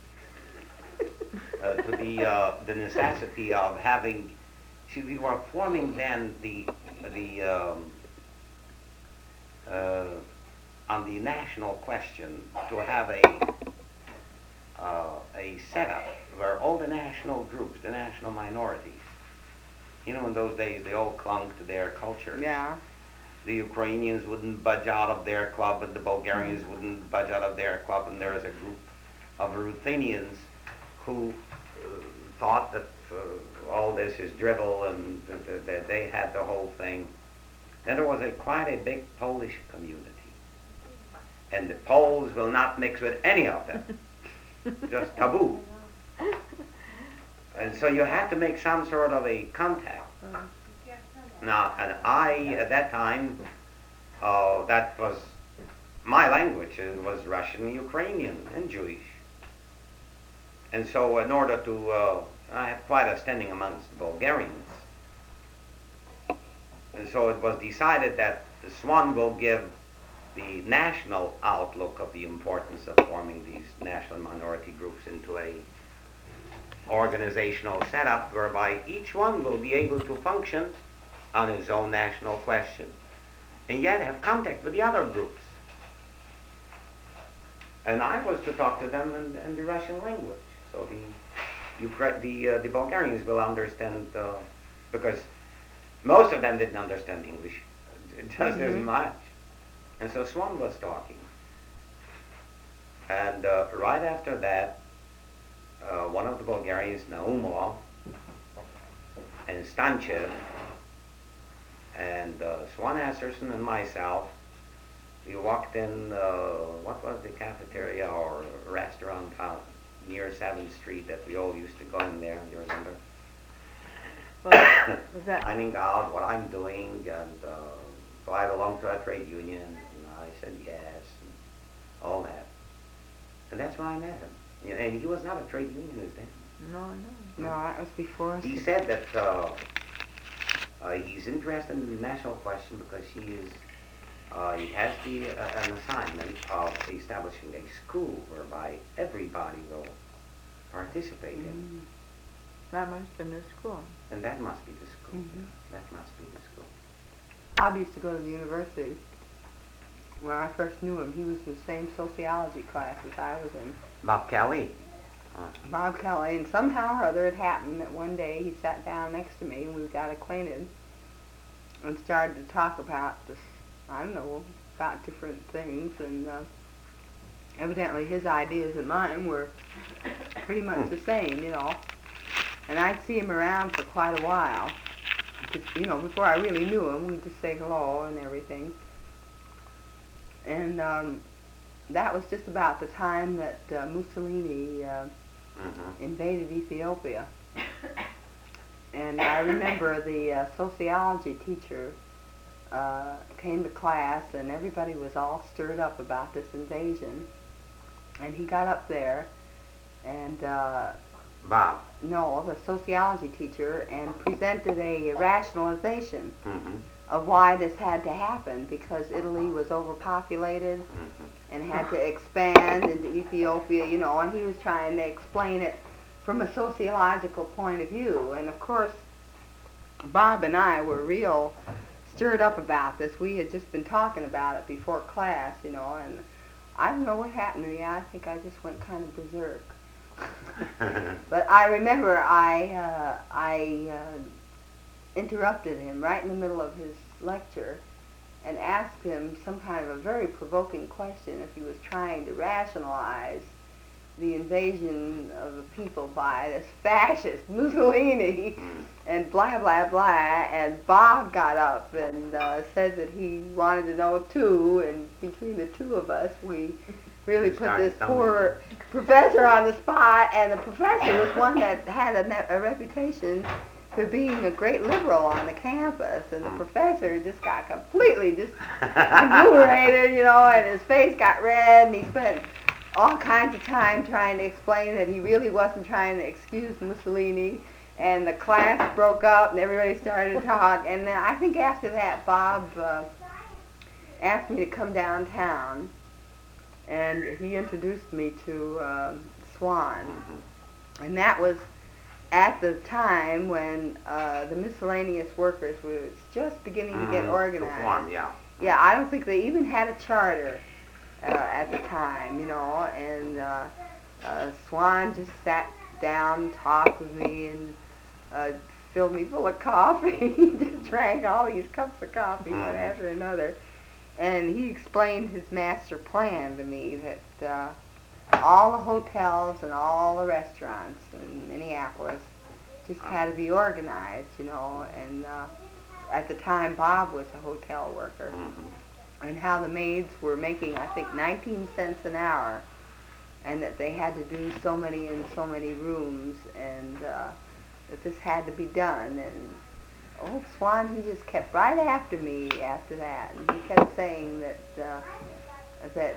uh, to the uh, the necessity of having. See, we were forming then the the um, uh, on the national question to have a uh, a setup where all the national groups, the national minorities, you know, in those days they all clung to their culture. Yeah. The Ukrainians wouldn't budge out of their club, and the Bulgarians mm-hmm. wouldn't budge out of their club, and there was a group of Ruthenians who uh, thought that uh, all this is drivel, and that, that they had the whole thing. Then there was a quite a big Polish community, and the Poles will not mix with any of them, just taboo. And so you had to make some sort of a contact. Now, and I, at that time, uh, that was my language. It was Russian, Ukrainian, and Jewish. And so in order to, uh, I had quite a standing amongst the Bulgarians. And so it was decided that the Swan will give the national outlook of the importance of forming these national minority groups into a organizational setup whereby each one will be able to function on his own national question, and yet have contact with the other groups. And I was to talk to them in, in the Russian language, so the Ukra- the uh, the Bulgarians will understand, uh, because most of them didn't understand English just mm-hmm. as much, and so Swan was talking. And uh, right after that, uh, one of the Bulgarians, Naumov, and Stanchev, and uh, Swan Asserson and myself, we walked in, uh, what was the cafeteria or restaurant out near seventh street that we all used to go in there, do you remember? Well, was that? Finding out what I'm doing, and uh, so I belong to a trade union, and I said yes, and all that. And that's when I met him. And he was not a trade unionist then. No, no. No, that was before us. He said that uh, Uh, he's interested in the national question because he is, uh, he has the, uh, an assignment of establishing a school whereby everybody will participate mm. in. That must have been the school. And that must be the school. Mm-hmm. That must be the school. Bob used to go to the university. When I first knew him, he was in the same sociology class as I was in. Bob Kelly. Uh, Bob Kelly, and somehow or other it happened that one day he sat down next to me and we got acquainted and started to talk about this, I don't know, about different things, and uh, evidently his ideas and mine were pretty much the same, you know. And I'd see him around for quite a while. Just, you know, before I really knew him, we'd just say hello and everything. And um, that was just about the time that uh, Mussolini uh, Uh-huh. invaded Ethiopia. And I remember the uh, sociology teacher uh, came to class, and everybody was all stirred up about this invasion. And he got up there, and uh, Bob. No, the sociology teacher, and presented a rationalization Mm-hmm. of why this had to happen, because Italy was overpopulated. Mm-hmm. And had to expand into Ethiopia, you know, and he was trying to explain it from a sociological point of view. And of course, Bob and I were real stirred up about this. We had just been talking about it before class, you know, and I don't know what happened to me. I think I just went kind of berserk. But I remember I uh, I uh, interrupted him right in the middle of his lecture and asked him some kind of a very provoking question if he was trying to rationalize the invasion of the people by this fascist Mussolini and blah, blah, blah. And Bob got up and uh, said that he wanted to know too, and between the two of us, we really put this poor professor on the spot, and the professor was one that had a, ne- a reputation for being a great liberal on the campus, and the professor just got completely just exuberated, you know, and his face got red, and he spent all kinds of time trying to explain that he really wasn't trying to excuse Mussolini, and the class broke up, and everybody started to talk. And then I think after that, Bob uh, asked me to come downtown, and he introduced me to uh, Swan. And that was at the time when uh, the miscellaneous workers was just beginning to get Mm, organized. to form, yeah. Yeah, I don't think they even had a charter uh, at the time, you know, and uh, uh, Swan just sat down, talked with me, and uh, filled me full of coffee. He just drank all these cups of coffee, one after another. And he explained his master plan to me, that uh, all the hotels and all the restaurants in Minneapolis just had to be organized, you know, and uh, at the time Bob was a hotel worker, and how the maids were making, I think, nineteen cents an hour, and that they had to do so many in so many rooms, and uh, that this had to be done. And old Swan, he just kept right after me after that, and he kept saying that uh, that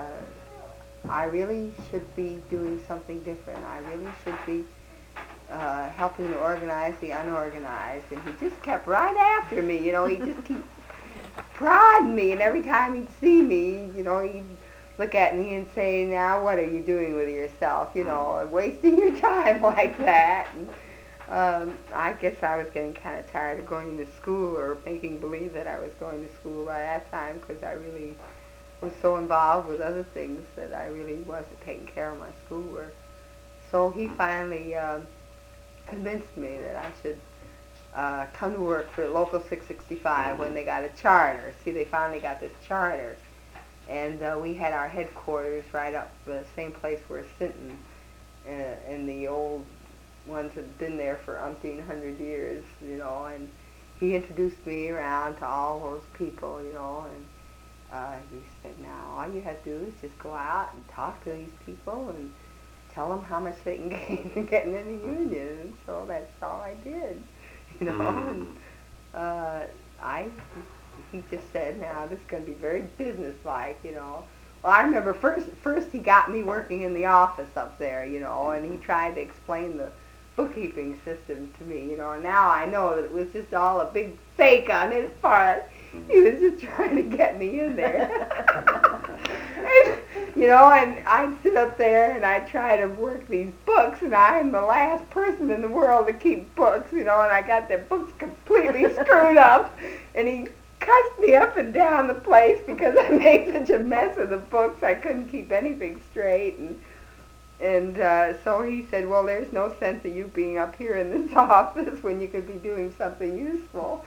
uh, I really should be doing something different. I really should be uh, helping to organize the unorganized, and he just kept right after me. You know, he just keep prodding me, and every time he'd see me, you know, he'd look at me and say, "Now, what are you doing with yourself? You know, wasting your time like that." And, um, I guess I was getting kind of tired of going to school, or making believe that I was going to school by that time, because I really was so involved with other things that I really wasn't taking care of my schoolwork. So he finally uh, convinced me that I should uh, come to work for Local six sixty-five when they got a charter. See, they finally got this charter. And uh, we had our headquarters right up the same place where Sinton uh, and the old ones had been there for umpteen hundred years, you know, and he introduced me around to all those people, you know, and uh, he said, now all you have to do is just go out and talk to these people and tell them how much they can gain getting in the union. And so that's all I did, you know. And, uh, I, he just said, now this is going to be very businesslike, you know. Well, I remember first, first he got me working in the office up there, you know, and he tried to explain the bookkeeping system to me, you know. And now I know that it was just all a big fake on his part. He was just trying to get me in there. And, you know, and I'd sit up there and I'd try to work these books, and I'm the last person in the world to keep books, you know, and I got the books completely screwed up, and he cussed me up and down the place because I made such a mess of the books. I couldn't keep anything straight, and and uh, so he said, well, there's no sense of you being up here in this office when you could be doing something useful.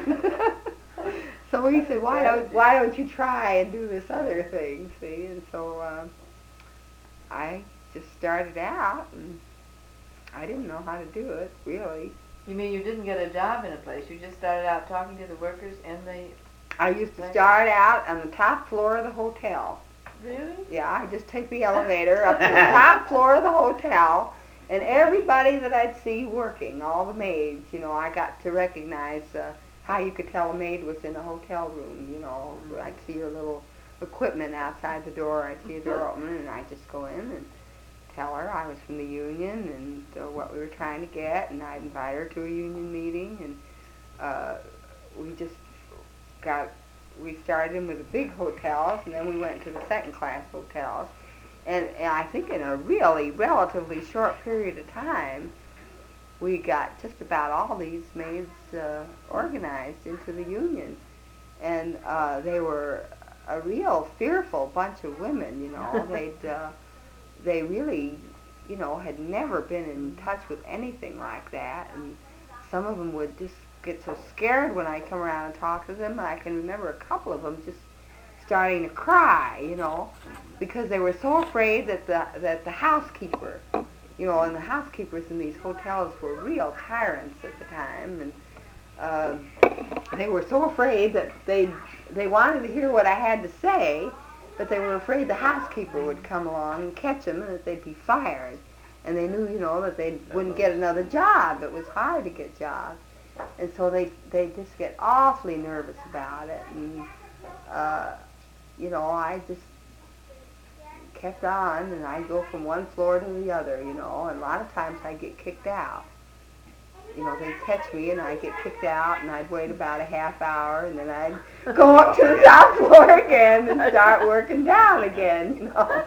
So he said, why don't why don't you try and do this other thing, see? And so uh, I just started out, and I didn't know how to do it, really. You mean you didn't get a job in a place? You just started out talking to the workers in the... I used to start out on the top floor of the hotel. Really? Yeah, I just take the elevator up to the top floor of the hotel, and everybody that I'd see working, all the maids, you know, I got to recognize uh, how you could tell a maid was in a hotel room, you know. I'd see her little equipment outside the door. I'd see a door open, and I'd just go in and tell her I was from the union and uh, what we were trying to get, and I'd invite her to a union meeting, and uh, we just got, we started in with the big hotels, and then we went to the second-class hotels, and, and I think in a really relatively short period of time, we got just about all these maids uh, organized into the union, and uh, they were a real fearful bunch of women, you know. They'd uh, they really, you know, had never been in touch with anything like that, and some of them would just get so scared when I come around and talk to them. I can remember a couple of them just starting to cry, you know, because they were so afraid that the that the housekeeper, you know, and the housekeepers in these hotels were real tyrants at the time, and uh, they were so afraid that they they wanted to hear what I had to say, but they were afraid the housekeeper would come along and catch them, and that they'd be fired. And they knew, you know, that they wouldn't get another job. It was hard to get jobs, and so they they just get awfully nervous about it. And uh, you know, I just kept on, and I'd go from one floor to the other, you know, and a lot of times I'd get kicked out. you know, they'd catch me and I'd get kicked out and I'd wait about a half hour and then I'd go up to the top floor again and start working down again, you know.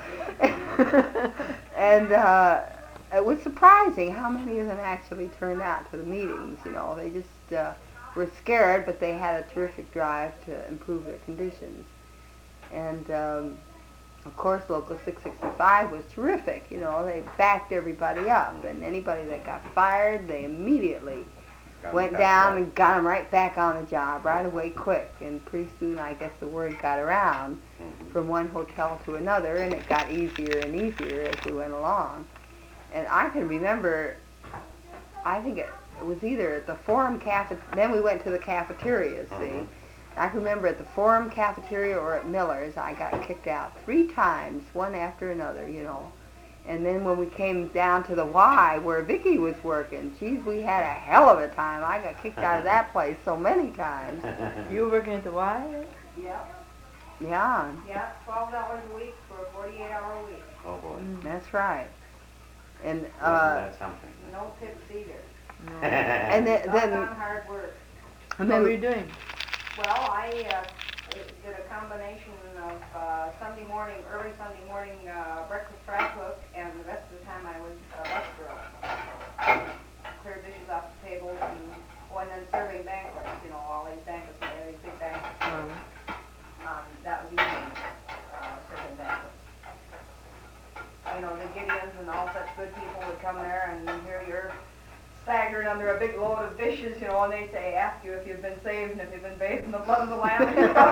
And uh, it was surprising how many of them actually turned out to the meetings, you know. They just uh, were scared, but they had a terrific drive to improve their conditions. And um, of course, Local six sixty-five was terrific. You know, they backed everybody up, and anybody that got fired, they immediately got went down and got them right back on the job right away, quick. And pretty soon, I guess the word got around mm-hmm. from one hotel to another, and it got easier and easier as we went along. And I can remember, I think it, it was either at the Forum Cafe, then we went to the cafeteria, see. Mm-hmm. I can remember at the Forum cafeteria or at Miller's, I got kicked out three times, one after another, you know. And then when we came down to the Y, where Vicki was working, geez, we had a hell of a time. I got kicked out of that place so many times. You were working at the Y? Yep. Yeah. Yeah, twelve dollars a week for a forty-eight hour week. Oh boy. Mm, that's right. And uh, uh, that's something. No tips either. No. and then, then on hard work. and What then were you doing? Well, I uh, did a combination of uh, Sunday morning, early Sunday morning uh, breakfast fry cook, and the rest of the time I was a bus girl. Clear dishes off the tables, and, oh, and then serving banquets, you know, all these banquets, these big banquets. Um, Um, that was evening uh, serving banquets. You know, the Gideons and all such good people would come there, and here you're staggered under a big load of dishes, you know, and they say, ask you if you've been saved and if you've been bathed in the blood of the Lamb.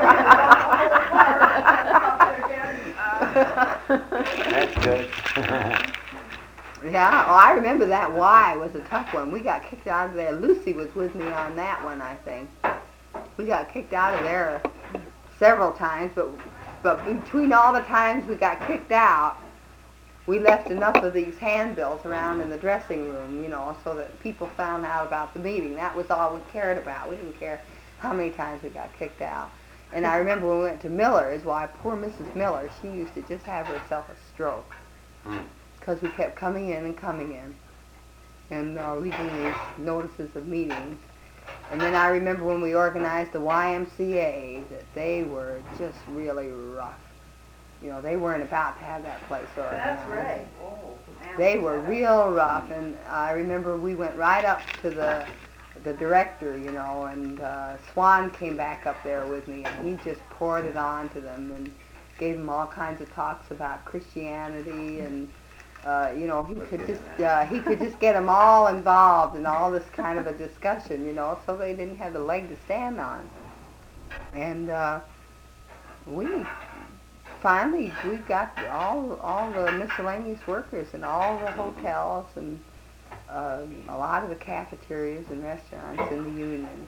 That's good. yeah, oh, I remember that Y was a tough one. We got kicked out of there. Lucy was with me on that one, I think. We got kicked out of there several times, but but between all the times we got kicked out, we left enough of these handbills around in the dressing room, you know, so that people found out about the meeting. That was all we cared about. We didn't care how many times we got kicked out. And I remember when we went to Miller's, why poor Missus Miller, she used to just have herself a stroke. Because we kept coming in and coming in and uh, leaving these notices of meetings. And then I remember when we organized the Y M C A, that they were just really rough. You know, they weren't about to have that place organized. That's right. Oh, they were real rough, and I remember we went right up to the the director, you know, and uh, Swan came back up there with me, and he just poured it on to them and gave them all kinds of talks about Christianity, and uh, you know, he could just uh, he could just get them all involved in all this kind of a discussion, you know, so they didn't have a leg to stand on. And uh, we. Finally, we got all all the miscellaneous workers in all the hotels and uh, a lot of the cafeterias and restaurants in the Union.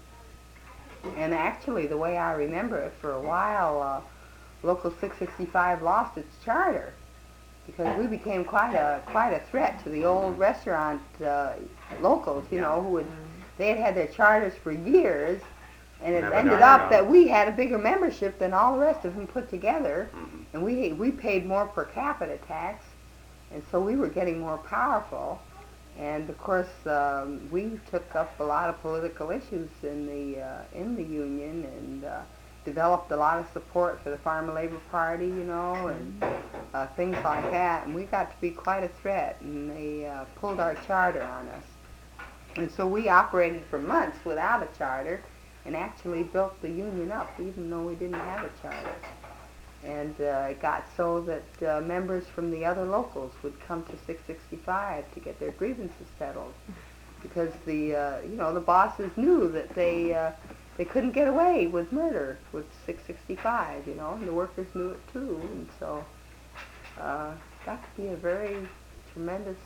And actually, the way I remember it, for a while, uh, Local six sixty-five lost its charter because we became quite a quite a threat to the old restaurant uh, locals, you know, who would they had had their charters for years. And it Never ended died up out. that we had a bigger membership than all the rest of them put together, mm-hmm. and we we paid more per capita tax, and so we were getting more powerful. And of course, um, we took up a lot of political issues in the uh, in the union and uh, developed a lot of support for the Farmer Labor Party, you know, and uh, things like that. And we got to be quite a threat, and they uh, pulled our charter on us. And so we operated for months without a charter, and actually built the union up, even though we didn't have a charter. And uh, it got so that uh, members from the other locals would come to six sixty-five to get their grievances settled, because the uh, you know the bosses knew that they uh, they couldn't get away with murder with six sixty-five, you know, and the workers knew it too, and so uh, it got to be a very tremendous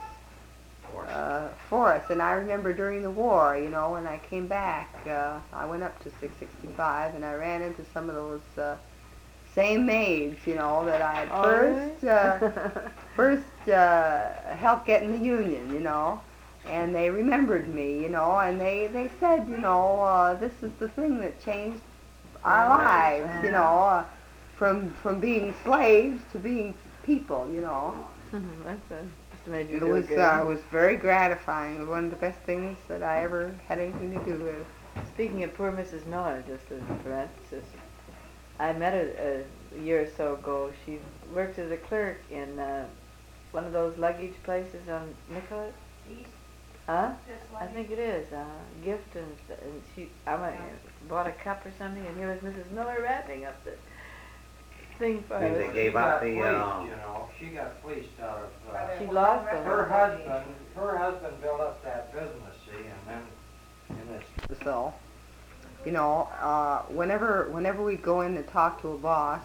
Uh, for us. And I remember during the war, you know, when I came back, uh, I went up to six sixty-five and I ran into some of those uh, same maids, you know, that I had Oh, first really? uh, first uh, helped get in the union, you know, and they remembered me, you know, and they, they said, you know, uh, this is the thing that changed our lives, you know, uh, from from being slaves to being people, you know. That's a, just made you It feel was good. uh, it was very gratifying. It was one of the best things that I ever had anything to do with. Speaking of poor Missus Miller, just as a parenthesis, I met her a year or so ago. She worked as a clerk in uh, one of those luggage places on Nicollet. East, Huh? just I like think it is. Uh, gift and, and she, I went, bought a cup or something, and here was Missus Miller wrapping up the thing for Maybe us. they gave She up got the, fleeced, uh, you know, she got fleeced out of, uh, She lost them. her husband, her husband built up that business, see, and then, and it's, So, you know, uh, whenever whenever we go in to talk to a boss,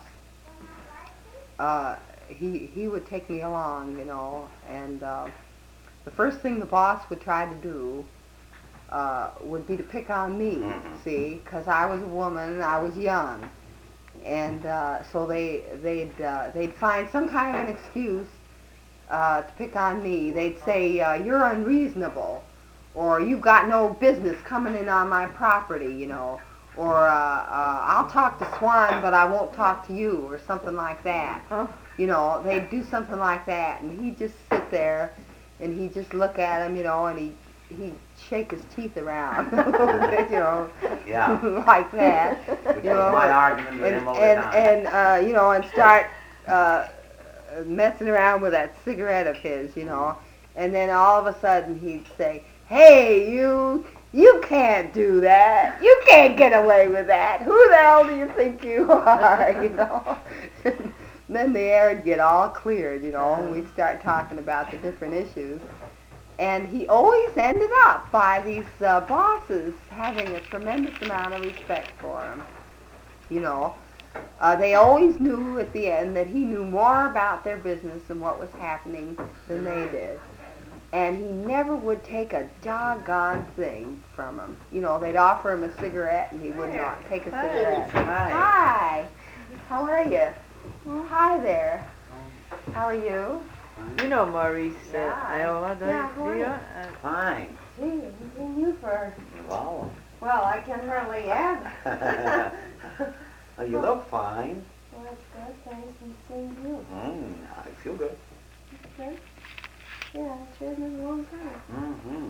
uh, he he would take me along, you know, and uh, the first thing the boss would try to do uh, would be to pick on me, Mhm. see, because I was a woman and I was young, and uh, so they they'd uh, they'd find some kind of an excuse uh, to pick on me. They'd say uh, you're unreasonable, or you've got no business coming in on my property, you know, or uh, uh, I'll talk to Swan, but I won't talk to you, or something like that. Oh. You know, they'd do something like that, and he'd just sit there, and he'd just look at him, you know, and he he'd shake his teeth around a little bit, you know, Yeah. like that. Which You was know, my argument with and him all the and, time. and uh, you know, and start uh, messing around with that cigarette of his, you know, and then all of a sudden he'd say, "Hey, you, you can't do that. You can't get away with that. Who the hell do you think you are?" You know. Then the air would get all cleared, you know, and we'd start talking about the different issues. And he always ended up by these uh, bosses having a tremendous amount of respect for him. You know, uh, they always knew at the end that he knew more about their business and what was happening than they did. And he never would take a doggone thing from them. You know, they'd offer him a cigarette and he would not take a cigarette. Hi. Hi. How are you? Well, hi there. How are you? You know Maurice uh, Yeah. Iola, don't Yeah, you? how Do you? are Uh, Fine. Gee, I've seen you for, Wow. well, I can hardly add. Oh, you look fine. Well, that's good. Thanks, and seeing you. Mm, I feel good. Okay. Yeah, it's sure been a long time. Mm-hmm.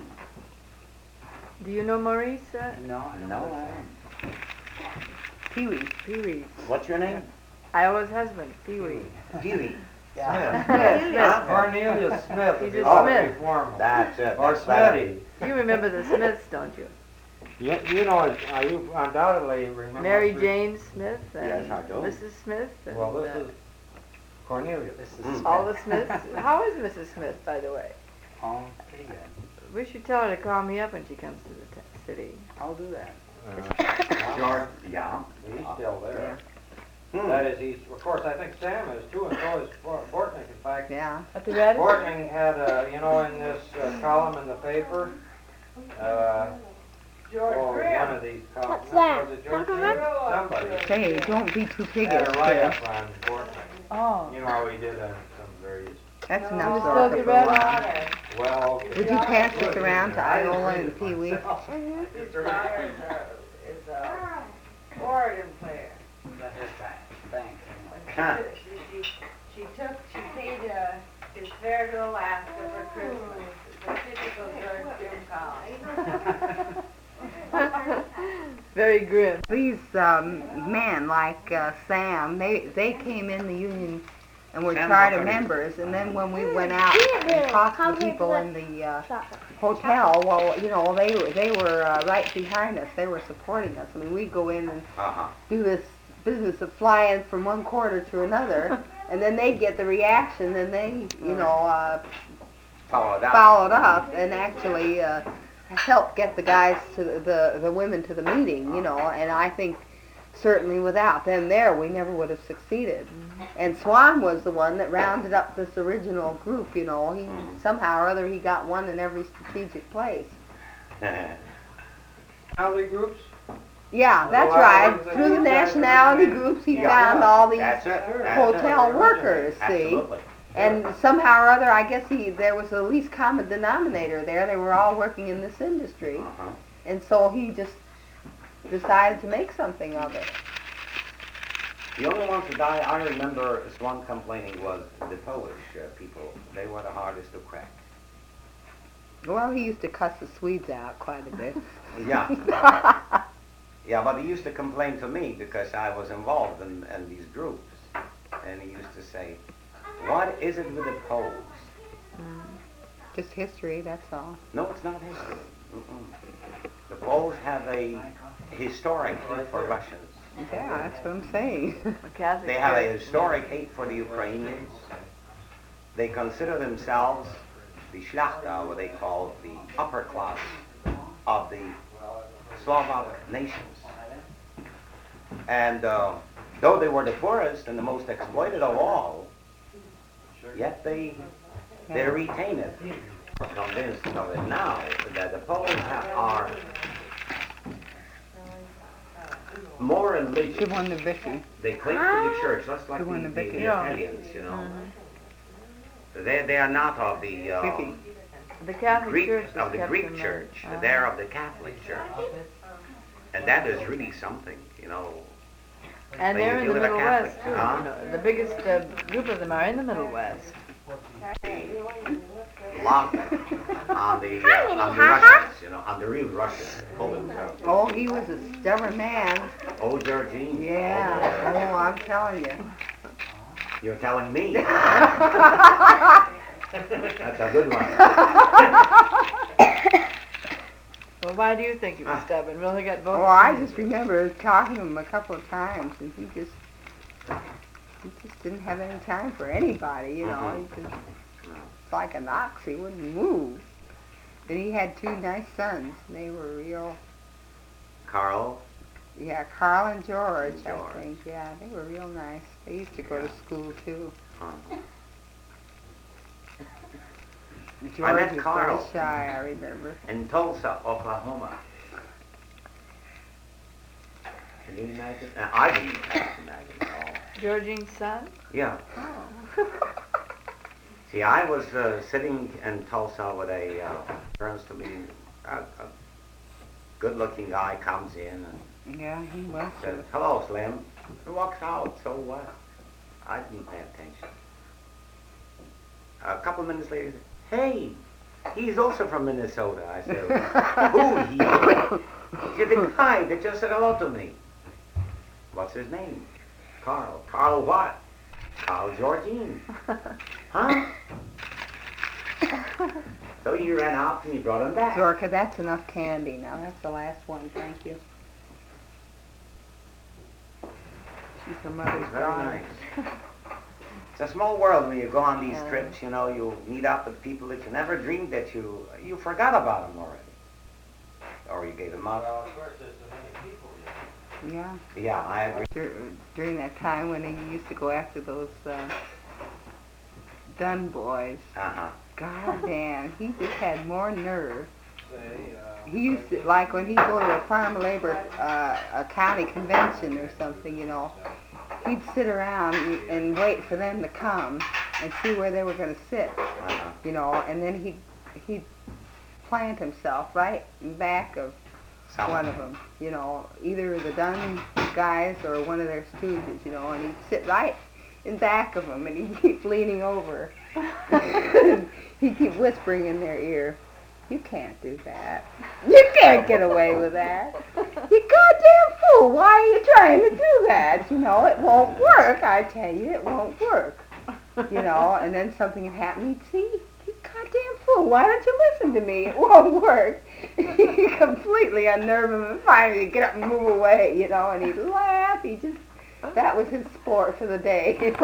do you know Maurice? Uh, No, no, I don't. Pee-wee. Pee-wee. What's your name? Iola's husband, Pee-wee. Dewey. Smith. Smith. Cornelius Smith. He's if you a want to Smith. be formal. That's it. Or That's better. Smitty. You remember the Smiths, don't you? You, you know, uh, you undoubtedly remember. Mary Jane Smith and Yes, I do. Missus Smith. And, Well, this uh, is Cornelius. This Mm. all the Smiths. How is Missus Smith, by the way? Oh, pretty good. We should tell her to call me up when she comes to the t- city. I'll do that. Uh, George. Yeah. He's still there. Hmm. That is, he's, of course, I think Sam is too, and so is Bort- Bortnick. In fact, Yeah. At the Radisson? Bortnick had, uh, you know, in this uh, column in the paper, uh, George oh, Grimm. one of these columns. What's that? Was it George Peppermint? Grimm? Somebody Say, don't be too had piggish, a kid. write-up on Bortnick. Oh. You know how he did on some various, That's No, enough Still talk get for a red while. Water. well, okay. Would you pass this around to I didn't Iola read and it Pee-wee? myself. His daughter is a, is a organ player. That is fine. Thanks. Huh. She, she, she took, she paid uh, his fare to Alaska for Christmas. It's a typical George Grimm column. Very grim. These um, men, like uh, Sam, they they came in the union and were Sam's charter not coming. members, and then when we went out and talked to the people in the uh, Chocolate. hotel, well, you know, they were they were uh, right behind us. They were supporting us. I mean, we'd go in and Uh-huh. do this business of flying from one quarter to another, and then they'd get the reaction, and they, you know, uh, Follow it up. followed up and actually uh, helped get the guys to the, the the women to the meeting, you know. And I think certainly without them there, we never would have succeeded. And Swan was the one that rounded up this original group, you know. He somehow or other he got one in every strategic place. Alley groups? Yeah, that's Well, I right. wasn't Through the thinking that nationality originally. groups, he Yeah. found all these That's it. That's hotel it. workers, see. Absolutely. And somehow or other, I guess he there was the least common denominator there. They were all working in this industry, Uh-huh. and so he just decided to make something of it. The only ones that I, I remember Swan complaining was the Polish uh, people. They were the hardest to crack. Well, he used to cuss the Swedes out quite a bit. Yeah. Yeah, but he used to complain to me because I was involved in, in these groups. And he used to say, what is it with the Poles? Mm. Just history, that's all. No, it's not history. Mm-mm. The Poles have a historic hate for Russians. Yeah, that's what I'm saying. They have a historic hate for the Ukrainians. They consider themselves the Szlachta, what they call the upper class of the Slovak nations. And uh, though they were the poorest and the most exploited of all, yet they they retain it. I'm convinced of it now that the Poles have, are more She religious. won the Vicky. They cling to the church, just like She the, won the, the the Vicky. Italians, you know. They they are not of the uh, Vicky. The Catholic Greek Church was of the kept Greek in the- Church. uh, They're of the Catholic Church, and that is really something, you know. And They they're in the deal with a Middle Catholic, West too. huh? You know, the biggest uh, group of them are in the Middle West. Lock on the Hi, uh, on the Minnie. Russians, you know, on the real Russians. Poland. Oh, he was a stubborn man. Oh, Georgine. Yeah. Oh, I'm telling you. You're telling me. That's a good one. Well, why do you think he was stubborn? Well, he got both. Oh, I just remember talking to him a couple of times, and he just he just didn't have any time for anybody, you know. Mhm. He just it's like an ox. He wouldn't move. And he had two nice sons. They were real. Carl. Yeah, Carl and George, George. I think. Yeah, they were real nice. They used to go to school too. Uh, George I met was Carl. very shy, I remember. in Tulsa, Oklahoma. Can you imagine? Uh, I didn't have to imagine at all. Georgine's son? Yeah. Oh. See, I was uh, sitting in Tulsa with a, uh, turns to be a, a good-looking guy comes in and Yeah, he was. says, hello, Slim. He walks out, so what? I didn't pay attention. A couple minutes later, he said, hey, he's also from Minnesota. I said, who he? He said, the guy that just said hello to me. What's his name? Carl. Carl what? Carl Georgine. Huh? So he ran out and he brought him back. Zorka, that's enough candy now. That's the last one. Thank you. She's her mother's It's very daughter. nice. It's a small world when you go on these Yeah. trips, you know, you meet up with people that you never dreamed that you, you forgot about them already. Or you gave them up. Well, of course, there's so many people here. Yeah. Yeah, I agree. Dur- During that time when he used to go after those uh, Dunn boys. Uh-huh. God damn, he just had more nerve. Say, uh, He used to, like when he'd go to a farm labor, uh, a county convention or something, you know, he'd sit around and, and wait for them to come and see where they were going to sit, Uh-huh. you know, and then he'd, he'd plant himself right in back of one of them, you know, either the Dunn guys or one of their students, you know, and he'd sit right in back of them and he'd keep leaning over. He'd keep whispering in their ear, you can't do that. You can't get away with that. You goddamn fool, why are you trying to do that? You know, it won't work, I tell you, it won't work. You know, and then something would happen, he'd see, you goddamn fool, why don't you listen to me? It won't work. He'd completely unnerve him and finally get up and move away, you know, and he'd laugh, he just, that was his sport for the day.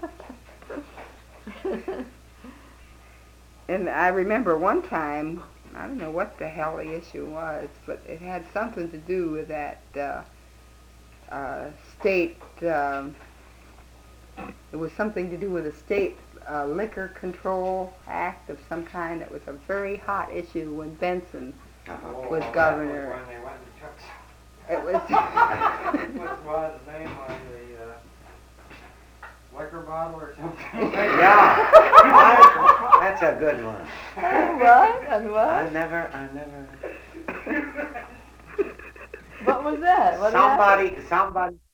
And I remember one time, I don't know what the hell the issue was, but it had something to do with that uh, uh, state, um, it was something to do with a state uh, liquor control act of some kind. It was a very hot issue when Benson Uh-huh. was that governor. When they went and took, It was, what was the name on the uh, liquor bottle or something? Yeah. I- that's a good one. What? And what? I never, I never. What was that? What happened? Somebody, somebody